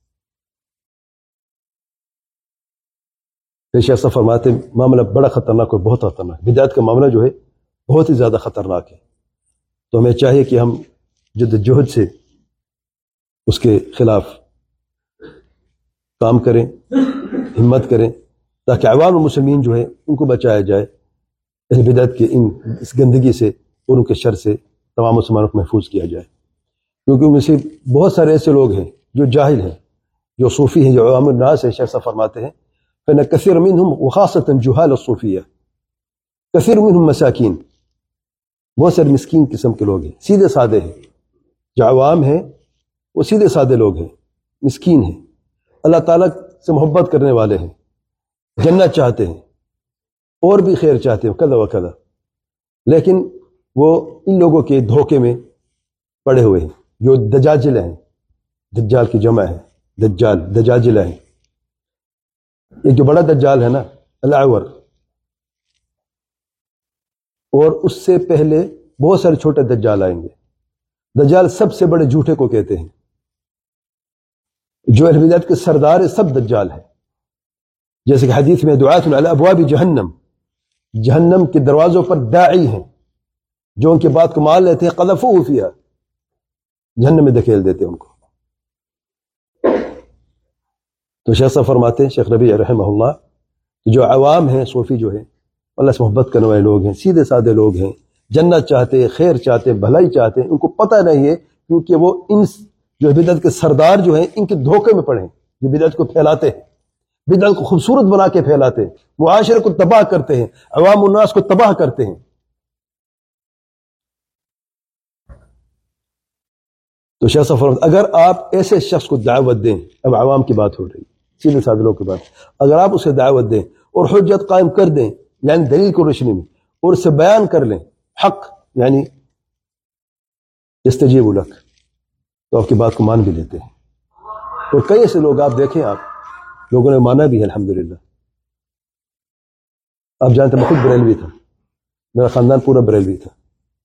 شیخ صاحب فرماتے ہیں معاملہ بڑا خطرناک اور بہت خطرناک. بدعت کا معاملہ جو ہے بہت ہی زیادہ خطرناک ہے. تو ہمیں چاہیے کہ ہم جد جہد سے اس کے خلاف کام کریں، ہمت کریں، تاکہ عوام المسلمین جو ہے ان کو بچایا جائے اہل بدعت کے ان اس گندگی سے اور ان کے شر سے تمام مسلمانوں کو محفوظ کیا جائے. کیونکہ ان میں سے بہت سارے ایسے لوگ ہیں جو جاہل ہیں، جو صوفی ہیں، جو عوام الناس ہیں. شیخ صاحب فرماتے ہیں فإن كثير منهم وخاصة جهال الصوفية كثير منهم مساکین، بہت سارے مسکین قسم کے لوگ ہیں، سیدھے سادے ہیں. جو عوام ہیں وہ سیدھے سادے لوگ ہیں، مسکین ہیں، اللہ تعالیٰ سے محبت کرنے والے ہیں، جنت چاہتے ہیں اور بھی خیر چاہتے ہیں کذا و کذا، لیکن وہ ان لوگوں کے دھوکے میں پڑے ہوئے ہیں جو دجاجلہ ہیں. دجال کی جمع ہے دجال، دجاجلہ ہیں. ایک جو بڑا دجال ہے نا الاعور، اور اس سے پہلے بہت سارے چھوٹے دجال آئیں گے. دجال سب سے بڑے جھوٹے کو کہتے ہیں. جو اہل بدعت کے سردار ہے سب دجال ہے. جیسے کہ حدیث میں دعات علی ابواب جہنم، جہنم کے دروازوں پر داعی ہیں جو ان کی بات کو مان لیتے ہیں، قذفوہ فیہا، جہنم میں دھکیل دیتے ہیں ان کو. تو شیخ صاحب فرماتے ہیں، شیخ ربیع رحمہ اللہ، جو عوام ہیں صوفی جو ہیں اللہ سے محبت کرنے والے لوگ ہیں، سیدھے سادے لوگ ہیں، جنت چاہتے ہیں، خیر چاہتے ہیں، بھلائی چاہتے ہیں. ان کو پتہ نہیں ہے کیونکہ وہ ان جو بدعت کے سردار جو ہیں ان کے دھوکے میں پڑے ہیں، جو بدعت کو پھیلاتے ہیں، بدعت کو خوبصورت بنا کے پھیلاتے ہیں، معاشرے کو تباہ کرتے ہیں، عوام الناس کو تباہ کرتے ہیں. تو شیخ صاحب فرماتے اگر آپ ایسے شخص کو دعوت دیں، اب عوام کی بات ہو رہی ہے، سیدھے سادے لوگ کی بات، اگر آپ اسے دعوت دیں اور حجت قائم کر دیں یعنی دلیل کو روشنی میں، اور اسے بیان کر لیں حق یعنی استجیب لک، تو آپ کی بات کو مان بھی لیتے ہیں. اور کئی ایسے لوگ آپ دیکھیں، آپ لوگوں نے مانا بھی ہے الحمدللہ. آپ جانتے میں خود بریلوی تھا، میرا خاندان پورا بریلوی تھا.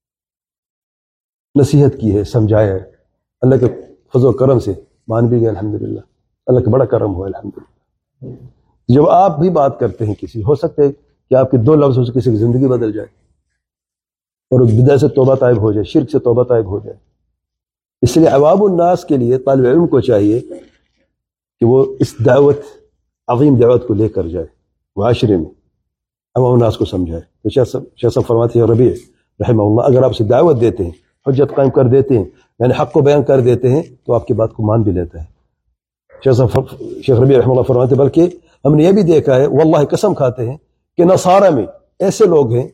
نصیحت کی ہے، سمجھایا ہے، اللہ کے فضل و کرم سے مان بھی گئے الحمدللہ. اللہ کا بڑا کرم ہوا الحمدللہ. جب آپ بھی بات کرتے ہیں کسی، ہو سکتا ہے کہ آپ کے دو لفظوں سے کسی کی زندگی بدل جائے اور بدعت سے توبہ طائب ہو جائے، شرک سے توبہ طائب ہو جائے. اس لیے عوام الناس کے لیے طالب علم کو چاہیے کہ وہ اس دعوت، عظیم دعوت کو لے کر جائے معاشرے میں، عوام الناس کو سمجھائے. تو شیخ صاحب فرماتے ہیں ربیع رحمہ اللہ اگر آپ اسے دعوت دیتے ہیں، حجت قائم کر دیتے ہیں، یعنی حق کو بیان کر دیتے ہیں، تو آپ کی بات کو مان بھی لیتا ہے. شیخ صاحب شیخ ربیع رحمہ اللہ فرماتے ہیں بلکہ ہم نے یہ بھی دیکھا ہے، واللہ قسم کھاتے ہیں کہ نصارہ میں ایسے لوگ ہیں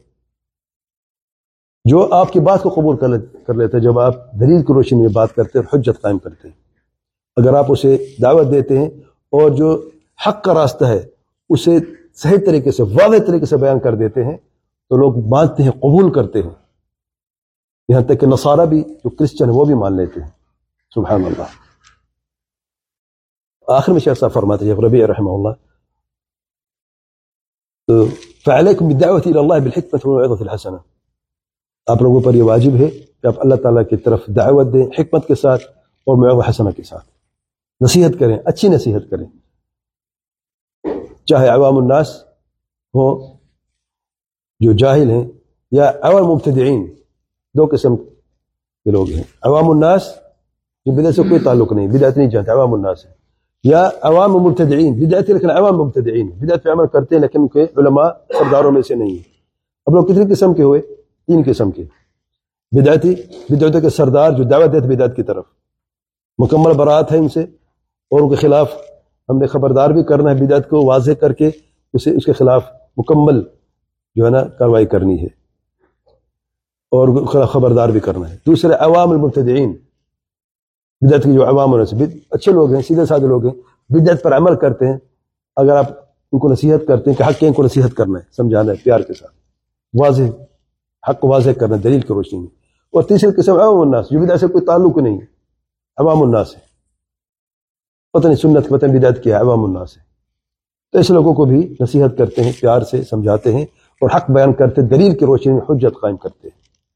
جو آپ کی بات کو قبول کر لیتے ہیں جب آپ دلیل کی روشنی میں بات کرتے ہیں اور حجت قائم کرتے ہیں. اگر آپ اسے دعوت دیتے ہیں اور جو حق کا راستہ ہے اسے صحیح طریقے سے، واضح طریقے سے بیان کر دیتے ہیں، تو لوگ مانتے ہیں، قبول کرتے ہیں. یہاں تک کہ نصارہ بھی جو کرسچن وہ بھی مان لیتے ہیں. سبحان اللہ. آخر میں شیخ صاحب فرماتے ہیں، شیخ ربیع رحمہ اللہ، فعلیکم بالدعوۃ الی اللہ بالحکمۃ والموعظۃ الحسنہ، آپ لوگوں پر یہ واجب ہے کہ آپ اللہ تعالیٰ کی طرف دعوت دیں حکمت کے ساتھ اور موعظہ حسنہ کے ساتھ، نصیحت کریں، اچھی نصیحت کریں، چاہے عوام الناس ہوں جو جاہل ہیں یا عوام مبتدعین، دو قسم کے لوگ ہیں، عوام الناس جو بدعت سے کوئی تعلق نہیں، بدعت نہیں جانتے، عوام الناس ہے، یا عوام مبتدعین بدعت لیکن عوام مبتدعین بدعت پہ عمل کرتے ہیں لیکن ان کے علماء سرداروں میں سے نہیں ہیں۔ اب لوگ کتنی قسم کے ہوئے؟ تین قسم کے، بدعتی، بدعت کے سردار جو دعوت دیتے بدعت کی طرف، مکمل برات ہے ان سے اور ان کے خلاف ہم نے خبردار بھی کرنا ہے، بدعت کو واضح کر کے اسے اس کے خلاف مکمل جو ہے نا کارروائی کرنی ہے اور خلاف خبردار بھی کرنا ہے۔ دوسرے عوام المبتدعین، بدعت کی جو عوام اچھے لوگ ہیں، سیدھے سادھے لوگ ہیں، بدعت پر عمل کرتے ہیں، اگر آپ ان کو نصیحت کرتے ہیں کہ حق ہے، ان کو نصیحت کرنا ہے، سمجھانا ہے پیار کے ساتھ، واضح حق کو واضح کرنا دلیل کی روشنی میں۔ اور تیسری قسم عوام الناس جو بدعت سے کوئی تعلق نہیں ہے، عوام الناس ہے، پتہ نہیں سنت پتہ نہیں بدعت کیا ہے، عوام الناس ہے، تو ایسے لوگوں کو بھی نصیحت کرتے ہیں، پیار سے سمجھاتے ہیں اور حق بیان کرتے ہیں، دلیل کی روشنی میں حجت قائم کرتے ہیں۔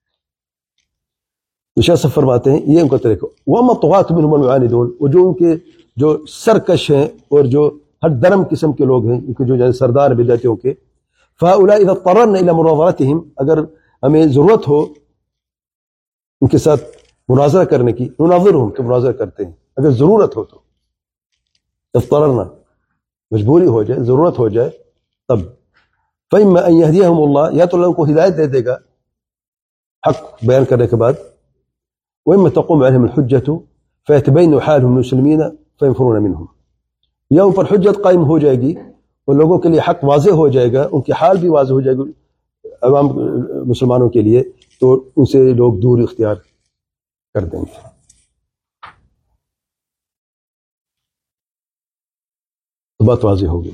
تو شاہ صاحب فرماتے ہیں یہ ان کا طریقہ، وَمَا طُغَاةُ مِنْهُمُ الْمُعَانِدُونَ، وہ جو ان کے جو سرکش ہیں اور جو ہر درم قسم کے لوگ ہیں، ان کے جو سردار بدعتیوں کے، فَهَؤُلَاءِ إِذَا اضْطَرَرْنَا إِلَى مُنَاظَرَتِهِمْ، اگر ہمیں ضرورت ہو ان کے ساتھ مناظرہ کرنے کی، نناظرہم کہ مناظرہ کرتے ہیں، اگر ضرورت ہو تو، اضطررنا مجبوری ہو جائے، ضرورت ہو جائے تب، فَإِمَّا أَن يَهْدِيَهُمُ اللَّهُ، یا تو اللہ کو ہدایت دے دے گا حق بیان کرنے کے بعد، وَإِمَّا تَقُومُ عَلَيْهِمُ الْحُجَّةُ فَيَتَبَيَّنُ حَالُهُمْ لِلْمُسْلِمِينَ فَيَنْفُرُونَ مِنْهُمْ، یا ان پر حجت قائم ہو جائے گی اور لوگوں کے لیے حق واضح ہو جائے گا، ان کی حال بھی واضح ہو جائے گی عوام مسلمانوں کے لیے، تو ان سے لوگ دور اختیار کر دیں گے۔ تو بات واضح ہوگی،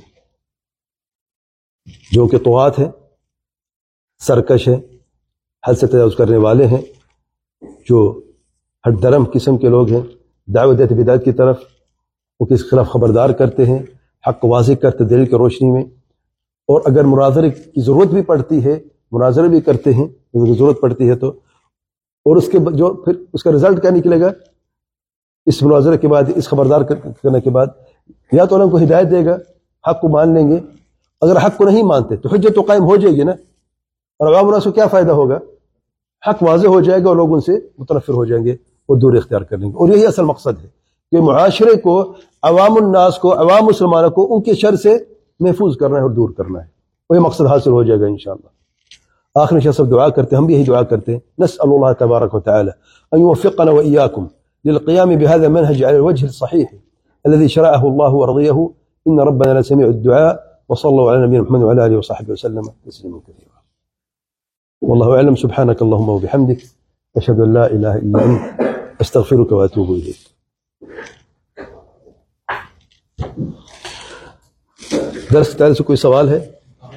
جو کہ طغات ہیں، سرکش ہیں، حد سے تجاوز کرنے والے ہیں، جو ہر درم قسم کے لوگ ہیں، دعوت دیتے بدعت کی طرف، وہ کس کے خلاف خبردار کرتے ہیں، حق کو واضح کرتے دلیل کی روشنی میں، اور اگر مناظرے کی ضرورت بھی پڑتی ہے مناظرے بھی کرتے ہیں، ضرورت پڑتی ہے تو، اور اس کے جو پھر اس کا رزلٹ کیا نکلے گا اس مناظرے کے بعد، اس خبردار کرنے کے بعد، یا تو اللہ کو ہدایت دے گا، حق کو مان لیں گے، اگر حق کو نہیں مانتے تو حجت تو قائم ہو جائے گی نا، اور عوام الناس کو کیا فائدہ ہوگا؟ حق واضح ہو جائے گا اور لوگ ان سے متنفر ہو جائیں گے اور دور اختیار کر لیں گے۔ اور یہی اصل مقصد ہے کہ معاشرے کو، عوام الناس کو، عوام مسلمانوں کو ان کے شر سے محفوظ کرنا ہے اور دور کرنا ہے، وہی مقصد حاصل ہو جائے گا انشاءاللہ۔ آخر میں شاہ صاحب دعا کرتے ہیں، ہم بھی یہی دعا کرتے ہیں، نسأل اللہ تبارک و تعالی ان يوفقنا وإياكم للقيام بهذا المنهج على الوجه الصحيح الذي شرعه الله ورضيه، إن ربنا لسميع الدعاء، وصلى الله على نبينا محمد وعلى آله وصحبه وسلم تسليما كثيرا، والله أعلم، سبحانك اللهم وبحمدك، أشهد أن لا إله إلا أنت، أستغفرك وأتوب إليك۔ درس کے تعلق سے کوئی سوال ہے؟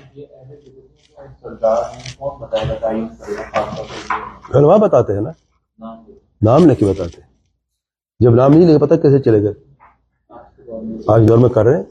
علماء بتاتے ہیں نا، نام لے کے بتاتے ہیں، جب نام نہیں لے کے پتہ کیسے چلے گا؟ آج دور میں کر رہے ہیں،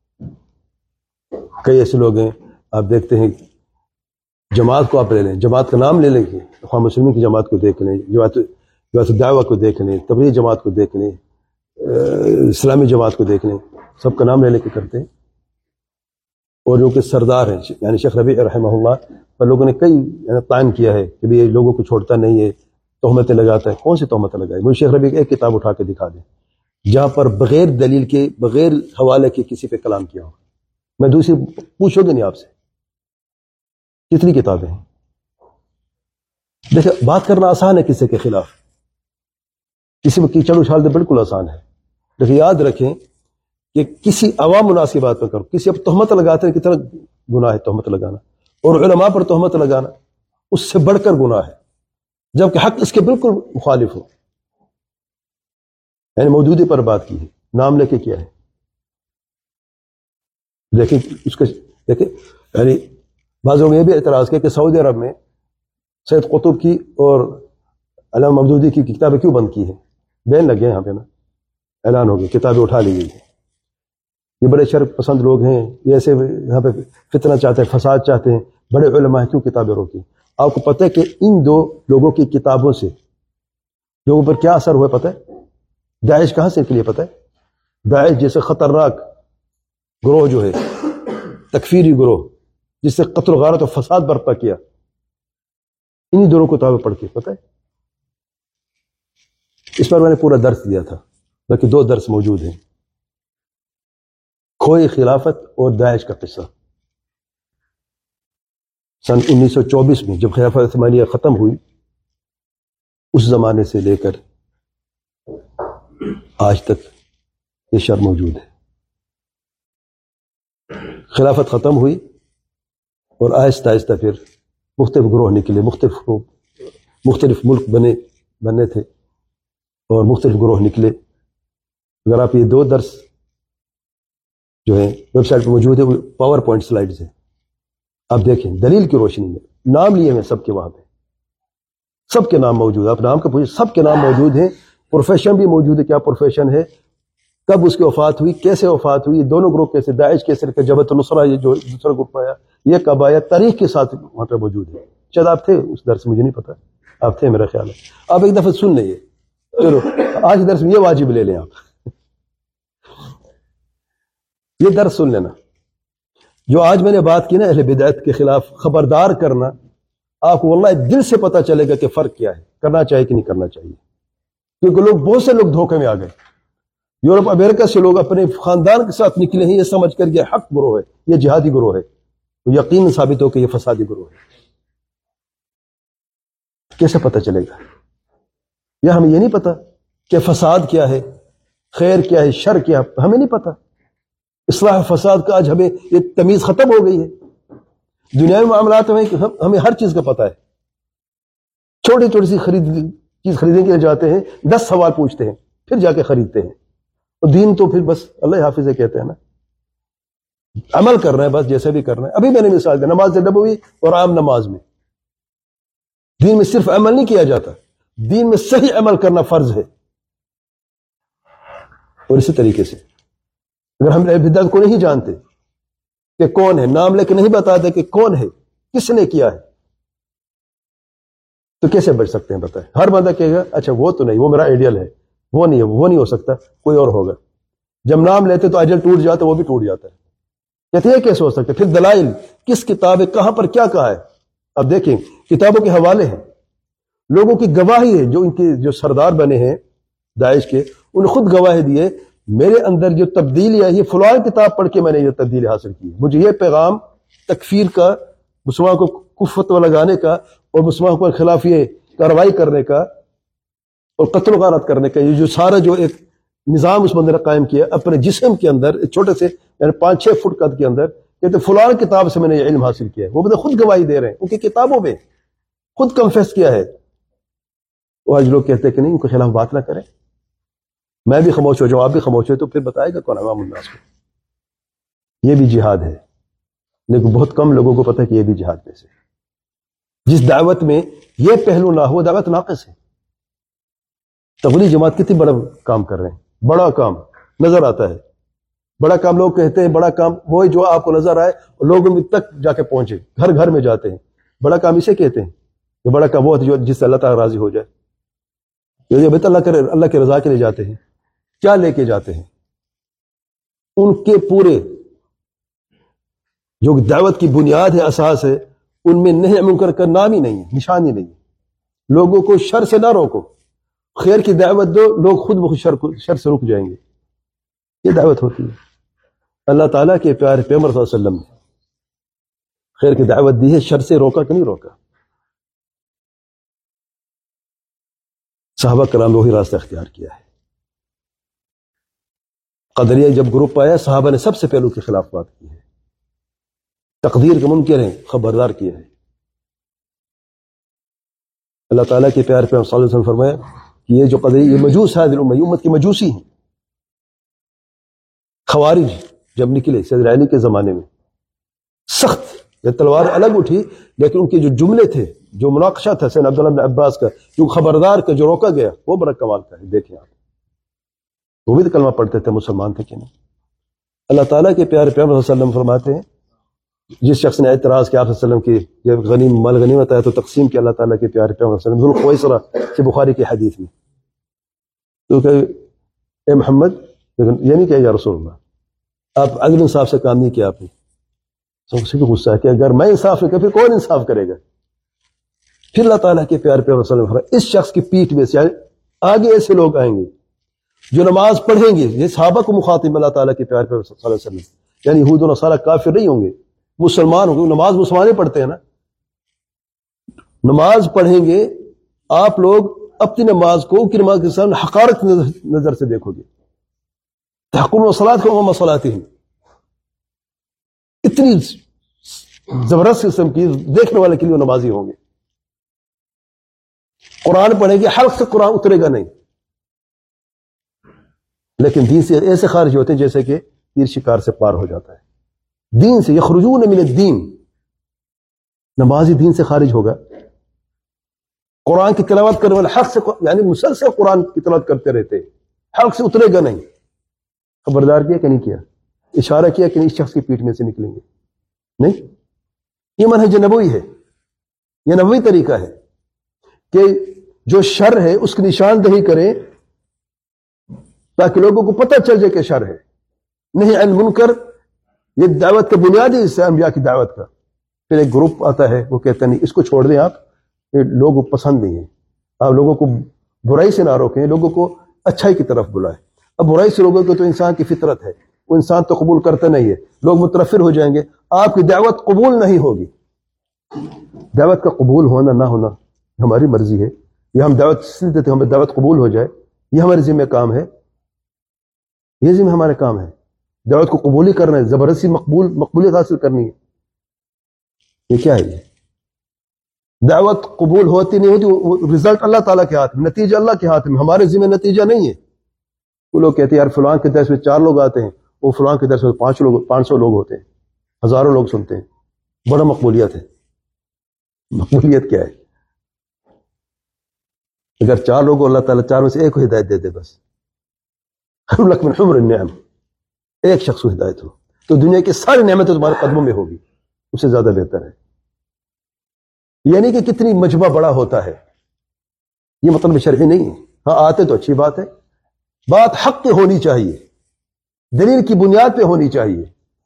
کئی ایسے لوگ ہیں، آپ دیکھتے ہیں، جماعت کو آپ لے لیں، جماعت کا نام لے لیں گے، اخوان مسلمین کی جماعت کو دیکھ لیں، جماعت جماعت دعویٰ کو دیکھ لیں، تبلیغ جماعت کو دیکھ لیں، اسلامی جماعت کو دیکھ لیں، سب کا نام لے لے کے کرتے ہیں، اور جو کہ سردار ہیں یعنی شیخ ربیع رحمہ اللہ پر لوگوں نے کئی تعین کیا ہے کہ یہ لوگوں کو چھوڑتا نہیں ہے، تہمتیں لگاتا ہے۔ کون سی تہمتیں لگائی؟ مجھے شیخ ربیع ایک کتاب اٹھا کے دکھا دیں جہاں پر بغیر دلیل کے، بغیر حوالے کے کسی پہ کلام کیا ہو، میں دوسری پوچھو گے نہیں آپ سے، کتنی کتابیں ہیں؟ دیکھیں، بات کرنا آسان ہے کسی کے خلاف، کسی میں کیچڑ اچھال دے بالکل آسان ہے، لیکن یاد رکھیں کہ کسی عوام الناس کی بات نہ کرو، کسی اب تہمت لگاتے ہیں، کتنا گناہ ہے تہمت لگانا، اور علماء پر تہمت لگانا اس سے بڑھ کر گناہ ہے، جبکہ حق اس کے بالکل مخالف ہو۔ یعنی مودودی پر بات کی ہے، نام لے کے کیا ہے، دیکھیں اس کے، دیکھیں یعنی بعض لوگوں نے یہ بھی اعتراض کیا کہ سعودی عرب میں سید قطب کی اور علامہ مودودی کی کتابیں کیوں بند کی ہیں؟ بین لگ گئے یہاں پہ نا، اعلان ہو گیا، کتابیں اٹھا لی گئی ہیں، یہ بڑے شر پسند لوگ ہیں، یہ ایسے یہاں پہ فتنہ چاہتے ہیں، فساد چاہتے ہیں، بڑے علماء ہیں، کیوں کتابیں روکی؟ آپ کو پتہ ہے کہ ان دو لوگوں کی کتابوں سے لوگوں پر کیا اثر ہوا پتہ ہے؟ داعش کہاں سے نکلی پتہ ہے؟ داعش جیسے خطرناک گروہ جو ہے، تکفیری گروہ جس سے قتل و غارت و فساد برپا کیا، انہی دونوں کتابیں پڑھ کے پتہ ہے؟ اس پر میں نے پورا درس دیا تھا، بلکہ دو درس موجود ہیں، کھوئی خلافت اور داعش کا قصہ۔ سن انیس سو چوبیس میں جب خلافت عثمانیہ ختم ہوئی، اس زمانے سے لے کر آج تک یہ شر موجود ہے۔ خلافت ختم ہوئی اور آہستہ آہستہ پھر مختلف گروہ نکلے، مختلف مختلف ملک بنے بننے تھے اور مختلف گروہ نکلے۔ اگر آپ یہ دو درس جو ہے ویب سائٹ پہ موجود ہے، وہ پاور پوائنٹ سلائیڈز ہیں، آپ دیکھیں دلیل کی روشنی میں، نام لیے ہیں سب کے، وہاں پہ سب کے نام موجود ہیں، آپ نام کا پوچھیں، سب کے نام موجود ہیں، پروفیشن بھی موجود ہے، کیا پروفیشن ہے، کب اس کی وفات ہوئی، کیسے وفات ہوئی، دونوں گروپ کیسے، داعش کیسے رکھا، جبہت النصرہ یہ جو دوسرا گروپ آیا یہ کب آیا، تاریخ کے ساتھ وہاں پہ موجود ہے۔ شاید آپ تھے اس درس، مجھے نہیں پتا، آپ تھے میرا خیال ہے، آپ ایک دفعہ سن لیں یہ، چلو آج درس میں یہ واجب لے لیں، آپ یہ درس سن لینا۔ جو آج میں نے بات کی نا اہل بدعت کے خلاف خبردار کرنا، آپ کو واللہ دل سے پتہ چلے گا کہ فرق کیا ہے، کرنا چاہیے کہ نہیں کرنا چاہیے، کیونکہ لوگ بہت سے لوگ دھوکے میں آ گئے۔ یورپ امریکہ سے لوگ اپنے خاندان کے ساتھ نکلے ہیں یہ سمجھ کر یہ حق گروہ ہے، یہ جہادی گروہ ہے، تو یقین ثابت ہو کہ یہ فسادی گروہ ہے۔ کیسے پتہ چلے گا؟ یا ہمیں یہ نہیں پتا کہ فساد کیا ہے، خیر کیا ہے، شر کیا ہے، ہمیں نہیں پتا۔ اصلاح فساد کا آج ہمیں یہ تمیز ختم ہو گئی ہے۔ دنیاوی معاملات میں ہمیں ہر چیز کا پتہ ہے، چھوٹی چھوٹی سی خرید چیز خریدنے کے لیے جاتے ہیں، دس سوال پوچھتے ہیں پھر جا کے خریدتے ہیں، اور دین تو پھر بس اللہ حافظ ہے کہتے ہیں نا، عمل کر رہے ہیں بس جیسے بھی کر رہے ہیں۔ ابھی میں نے مثال دی نماز نبوی اور عام نماز میں، دین میں صرف عمل نہیں کیا جاتا، دین میں صحیح عمل کرنا فرض ہے۔ اور اسی طریقے سے اگر ہم بدعت کو نہیں جانتے کہ کون ہے، نام لے کے نہیں بتاتے کہ کون ہے، کس نے کیا ہے، تو کیسے بچ سکتے ہیں؟ بتائیں، ہر بندہ کہے گا اچھا وہ تو نہیں، وہ میرا آئیڈیل ہے، وہ نہیں ہے، وہ نہیں ہو سکتا، کوئی اور ہوگا۔ جب نام لیتے تو اجل ٹوٹ جاتا، وہ بھی ٹوٹ جاتا ہے، کہتے ہیں کیسے ہو سکتا ہے؟ پھر دلائل، کس کتاب ہے، کہاں پر کیا کہا ہے؟ اب دیکھیں کتابوں کے حوالے ہیں، لوگوں کی گواہی ہے، جو ان کے جو سردار بنے ہیں داعش کے، انہوں نے خود گواہی دی ہے، میرے اندر جو تبدیلی آئی ہے فلاں کتاب پڑھ کے میں نے یہ تبدیلی حاصل کی ہے، مجھے یہ پیغام تکفیر کا، مسلمان کو کفر لگانے کا اور مسلمان کے خلاف یہ کارروائی کرنے کا اور قتل و غارت کرنے کا، یہ جو سارا جو ایک نظام اس بندے نے قائم کیا اپنے جسم کے اندر، چھوٹے سے یعنی پانچ چھ فٹ قد کے اندر، کہتے فلاں کتاب سے میں نے یہ علم حاصل کیا ہے، وہ بندے خود گواہی دے رہے ہیں، ان کی کتابوں میں خود کنفیس کیا ہے۔ وہ آج لوگ کہتے ہیں کہ نہیں ان کے خلاف بات نہ کریں، میں بھی خاموش ہو جاؤں، آپ بھی خاموش ہو، تو پھر بتائے گا کون عوام الناس کو؟ یہ بھی جہاد ہے، لیکن بہت کم لوگوں کو پتہ ہے کہ یہ بھی جہاد میں سے، جس دعوت میں یہ پہلو نہ ہو دعوت ناقص ہے۔ تبلیغ جماعت کتنی بڑا کام کر رہے ہیں، بڑا کام نظر آتا ہے، بڑا کام لوگ کہتے ہیں بڑا کام وہی جو آپ کو نظر آئے اور لوگوں میں تک جا کے پہنچے، گھر گھر میں جاتے ہیں، بڑا کام اسے کہتے ہیں کہ بڑا کام وہ جو جس سے اللہ تعالیٰ راضی ہو جائے، یہ بیت اللہ کے اللہ کی رضا کے لیے جاتے ہیں، کیا لے کے جاتے ہیں؟ ان کے پورے جو دعوت کی بنیاد ہے، اساس ہے، ان میں نہیں منکر کا نام ہی نہیں ہے، نشان ہی نہیں ہے۔ لوگوں کو شر سے نہ روکو، خیر کی دعوت دو، لوگ خود بخود شر شر سے رک جائیں گے، یہ دعوت ہوتی ہے۔ اللہ تعالیٰ کے پیارے پیغمبر صلی اللہ علیہ وسلم نے خیر کی دعوت دی ہے، شر سے روکا کہ نہیں روکا؟ صحابہ کرام نے وہی راستہ اختیار کیا ہے۔ قدریہ جب گروپ آیا، صحابہ نے سب سے پہلو کے خلاف بات کی ہے، تقدیر کے منکر ہیں، خبردار کیا ہے۔ اللہ تعالیٰ کے پیارے پیغمبر صلی اللہ علیہ وسلم فرمایا کہ یہ جو قدری، یہ مجوس ہے، یہ امت کی مجوسی ہیں۔ خوارج جب نکلے سید علی کے زمانے میں، سخت تلوار الگ اٹھی، لیکن ان کے جو جملے تھے، جو مناقشہ تھا سید عبداللہ بن عباس کا، جو خبردار کا جو روکا گیا، وہ بڑا کمال کا ہے۔ دیکھیں آپ، وہ بھی تو کلمہ پڑھتے تھے، مسلمان تھے کہ نہیں؟ اللہ تعالیٰ کے پیارے پیغمبر صلی اللہ علیہ وسلم فرماتے ہیں جس شخص نے اعتراض کیا آپ صلی اللہ علیہ وسلم کی جب غنیم مال غنیمت آیا تو تقسیم کیا اللہ تعالیٰ کے پیارے پیغمبر صلی اللہ علیہ وسلم ذوالخویصرہ سے بخاری کی حدیث میں، تو کہ اے محمد، لیکن یہ نہیں کہ یا رسول اللہ آپ عدل انصاف سے کام نہیں کیا آپ نے. کسی کو غصہ ہے کہ اگر میں انصاف نہیں کروں پھر کون انصاف کرے گا؟ پھر اللہ تعالیٰ کے پیارے پیغمبر صلی اللہ علیہ وسلم اس شخص کی پیٹھ میں سے آگے ایسے لوگ آئیں گے جو نماز پڑھیں گے. یہ صحابہ کو مخاطب اللہ تعالیٰ کے پیارے پیغمبر صلی اللہ علیہ وسلم، یعنی یہود و نصارہ کافر نہیں ہوں گے، مسلمان ہوں گے. نماز مسلمان پڑھتے ہیں نا، نماز پڑھیں گے آپ لوگ اپنی نماز کو کی نماز کے سامنے حقارت نظر سے دیکھو گے. تحقون وصلات کو مسلاتہم، اتنی زبردست قسم کی دیکھنے والے کے لیے نمازی ہوں گے. قرآن پڑھیں گے حلق سے قرآن اترے گا نہیں، لیکن دین سے ایسے خارج ہوتے ہیں جیسے کہ تیر شکار سے پار ہو جاتا ہے. دین سے یخرجون من الدین، نمازی دین سے خارج ہوگا. قرآن کی تلاوت کرنے والے حلق سے یعنی مسلسل قرآن کی تلاوت کرتے رہتے، حلق سے اترے گا نہیں. خبردار کیا کہ نہیں کیا؟ اشارہ کیا کہ نہیں اس شخص کی پیٹھ میں سے نکلیں گے نہیں. یہ منہج نبوی ہے، یہ نبوی طریقہ ہے کہ جو شر ہے اس کی نشاندہی کریں تاکہ لوگوں کو پتہ چل جائے کہ شر ہے. نہیں عن منکر، یہ دعوت کا بنیادی حصہ ہے انبیاء کی دعوت کا. پھر ایک گروپ آتا ہے وہ کہتا نہیں اس کو چھوڑ دیں، آپ یہ لوگوں پسند نہیں ہیں، آپ لوگوں کو برائی سے نہ روکیں، لوگوں کو اچھائی کی طرف بلائیں. اب برائی سے لوگوں کو تو انسان کی فطرت ہے، وہ انسان تو قبول کرتا نہیں ہے، لوگ مترفر ہو جائیں گے، آپ کی دعوت قبول نہیں ہوگی. دعوت کا قبول ہونا نہ ہونا ہماری مرضی ہے، یہ ہم دعوت اس لیے دیتے ہمیں دعوت قبول ہو جائے، یہ ہمارے ذمہ کام ہے، یہ ذمہ ہمارے کام ہے. دعوت کو قبول ہی کرنا ہے، زبردستی مقبول مقبولیت حاصل کرنی ہے. یہ کیا ہے؟ یہ دعوت قبول ہوتی نہیں ہوتی، رزلٹ اللہ تعالیٰ کے ہاتھ میں، نتیجہ اللہ کے ہاتھ میں، ہمارے ذمہ نتیجہ نہیں ہے. وہ لوگ کہتے ہیں یار فلاں کے درس میں چار لوگ آتے ہیں، وہ فلاں کے درس میں پانچ لوگ پانچ سو لوگ ہوتے ہیں، ہزاروں لوگ سنتے ہیں، بڑا مقبولیت ہے. مقبولیت کیا ہے؟ اگر چار لوگوں اللہ تعالیٰ چار میں سے ایک کو ہدایت دے دے بس، خیر لک من حمر النعم، ایک شخص کو ہدایت ہو تو دنیا کی ساری نعمتیں تمہارے قدموں میں ہوگی، اس سے زیادہ بہتر ہے. یعنی کہ کتنی مجمع بڑا ہوتا ہے، یہ مطلب شرعی نہیں ہے. ہاں آتے تو اچھی بات ہے، بات حق پہ ہونی چاہیے، دلیل کی بنیاد پہ ہونی چاہیے،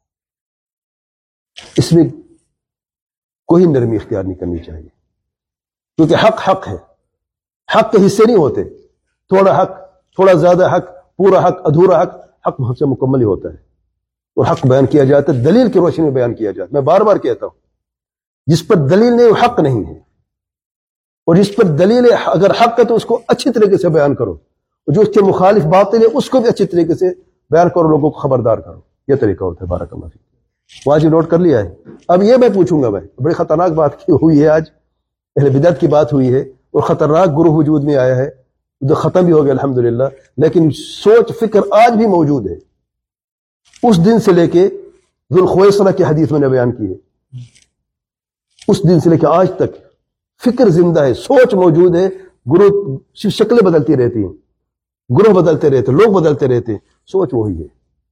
اس میں کوئی نرمی اختیار نہیں کرنی چاہیے، کیونکہ حق حق ہے. حق کے حصے نہیں ہوتے، تھوڑا حق، تھوڑا زیادہ حق، پورا حق، ادھورا حق. حق ہم سے مکمل ہی ہوتا ہے، اور حق بیان کیا جاتا ہے دلیل کی روشنی میں بیان کیا جاتا ہے. میں بار بار کہتا ہوں جس پر دلیل نہیں وہ حق نہیں ہے، اور جس پر دلیل ہے اگر حق ہے تو اس کو اچھی طریقے سے بیان کرو، اور جو اس کے مخالف باطل ہے اس کو بھی اچھی طریقے سے بیان کرو، لوگوں کو خبردار کرو. یہ طریقہ ہوتا ہے. بارک اللہ فیک. واجب نوٹ کر لیا ہے. اب یہ میں پوچھوں گا، میں بڑی خطرناک بات کی ہوئی ہے آج، اہل بدعت کی بات ہوئی ہے، اور خطرناک گروہ وجود میں آیا ہے جو ختم بھی ہو گیا الحمدللہ، لیکن سوچ فکر آج بھی موجود ہے. اس دن سے لے کے ذوالخویصرہ کی حدیث میں نے بیان کی ہے، اس دن سے لے کے آج تک فکر زندہ ہے، سوچ موجود ہے. گروہ شکلیں بدلتی رہتی ہیں، گروہ بدلتے رہتے، لوگ بدلتے رہتے، سوچ وہی ہے.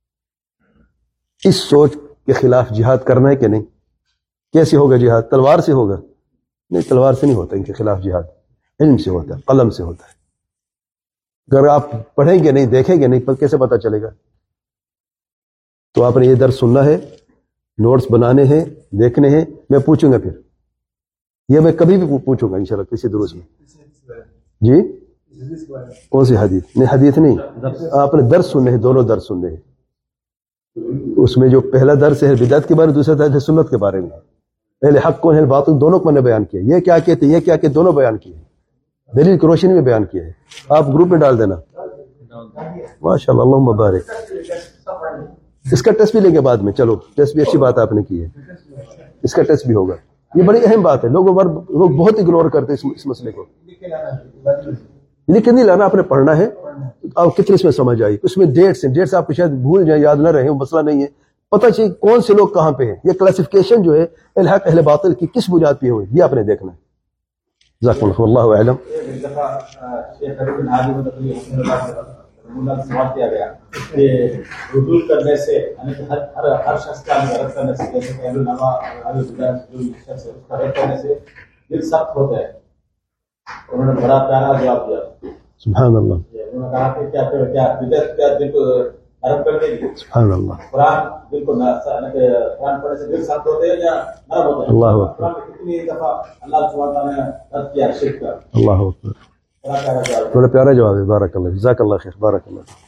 اس سوچ کے خلاف جہاد کرنا ہے کہ نہیں؟ کیسے ہوگا جہاد؟ تلوار سے ہوگا؟ نہیں، تلوار سے نہیں ہوتا ان کے خلاف جہاد، علم سے ہوتا ہے، قلم سے ہوتا ہے. اگر آپ پڑھیں گے نہیں، دیکھیں گے نہیں، کیسے پتہ چلے گا؟ تو آپ نے یہ درس سننا ہے، نوٹس بنانے ہیں، دیکھنے ہیں. میں پوچھوں گا، پھر یہ میں کبھی بھی پوچھوں گا انشاءاللہ کسی دروس میں. جی کون سی حدیث؟ نہیں حدیث نہیں، آپ نے درس سننے ہیں، دونوں درس سننے ہیں. اس میں جو پہلا درس ہے بدعت کے بارے میں، دوسرا درس ہے سنت کے بارے میں. اہل حق کون ہے، باطل دونوں کو میں نے بیان کیا. یہ کیا کہتے یہ کیا کہ دونوں بیان کیے، دلیل کی روشنی میں بیان کیا ہے. آپ گروپ میں ڈال دینا. ماشاء اللہ، اللہم بارک. اس کا ٹیسٹ بھی لیں گے بعد میں. چلو ٹیسٹ بھی اچھی بات آپ نے کی ہے، اس کا ٹیسٹ بھی ہوگا. یہ بڑی اہم بات ہے، لوگ لوگ بہت اگنور کرتے ہیں اس مسئلے کو. لکھ کے نہیں لانا، آپ نے پڑھنا ہے. آپ کتنے اس میں سمجھ آئی، اس میں ڈیٹس ہیں، ڈیٹس آپ کو شاید بھول جائیں، یاد نہ رہے، وہ مسئلہ نہیں ہے. پتہ چاہیے کون سے لوگ کہاں پہ ہیں. یہ کلاسیفیکیشن جو ہے اہل حق اہل باطل کی کس بنیاد پہ ہوئی، یہ آپ نے دیکھنا ہے. جزاکم اللہ، واللہ اعلم. سوال کیا گیا کہ رجوع کرنے سے یعنی کہ ہر ہر ہر شخص کا رد کرنے سے جیسے کہ اہل النما جو شخص ہے اس کا رد کرنے سے دل سخت ہوتا ہے. انہوں نے بڑا پیارا جواب دیا. سبحان اللہ. انہوں نے کہا کہ کیا کیا بدعت کیا دل کو نرم کر دے گی. سبحان اللہ. قرآن دل کو قرآن پڑھنے سے دل سخت ہوتے ہیں یا نرم ہوتے ہیں. اللہ اکبر. قرآن میں کتنی دفعہ اللہ سبحانہ تعالیٰ نے رد کیا شرک کا. اللہ اکبر. بڑا پیارا جواب ہے. بارک اللہ. جزاک اللہ خیر. بارک اللہ.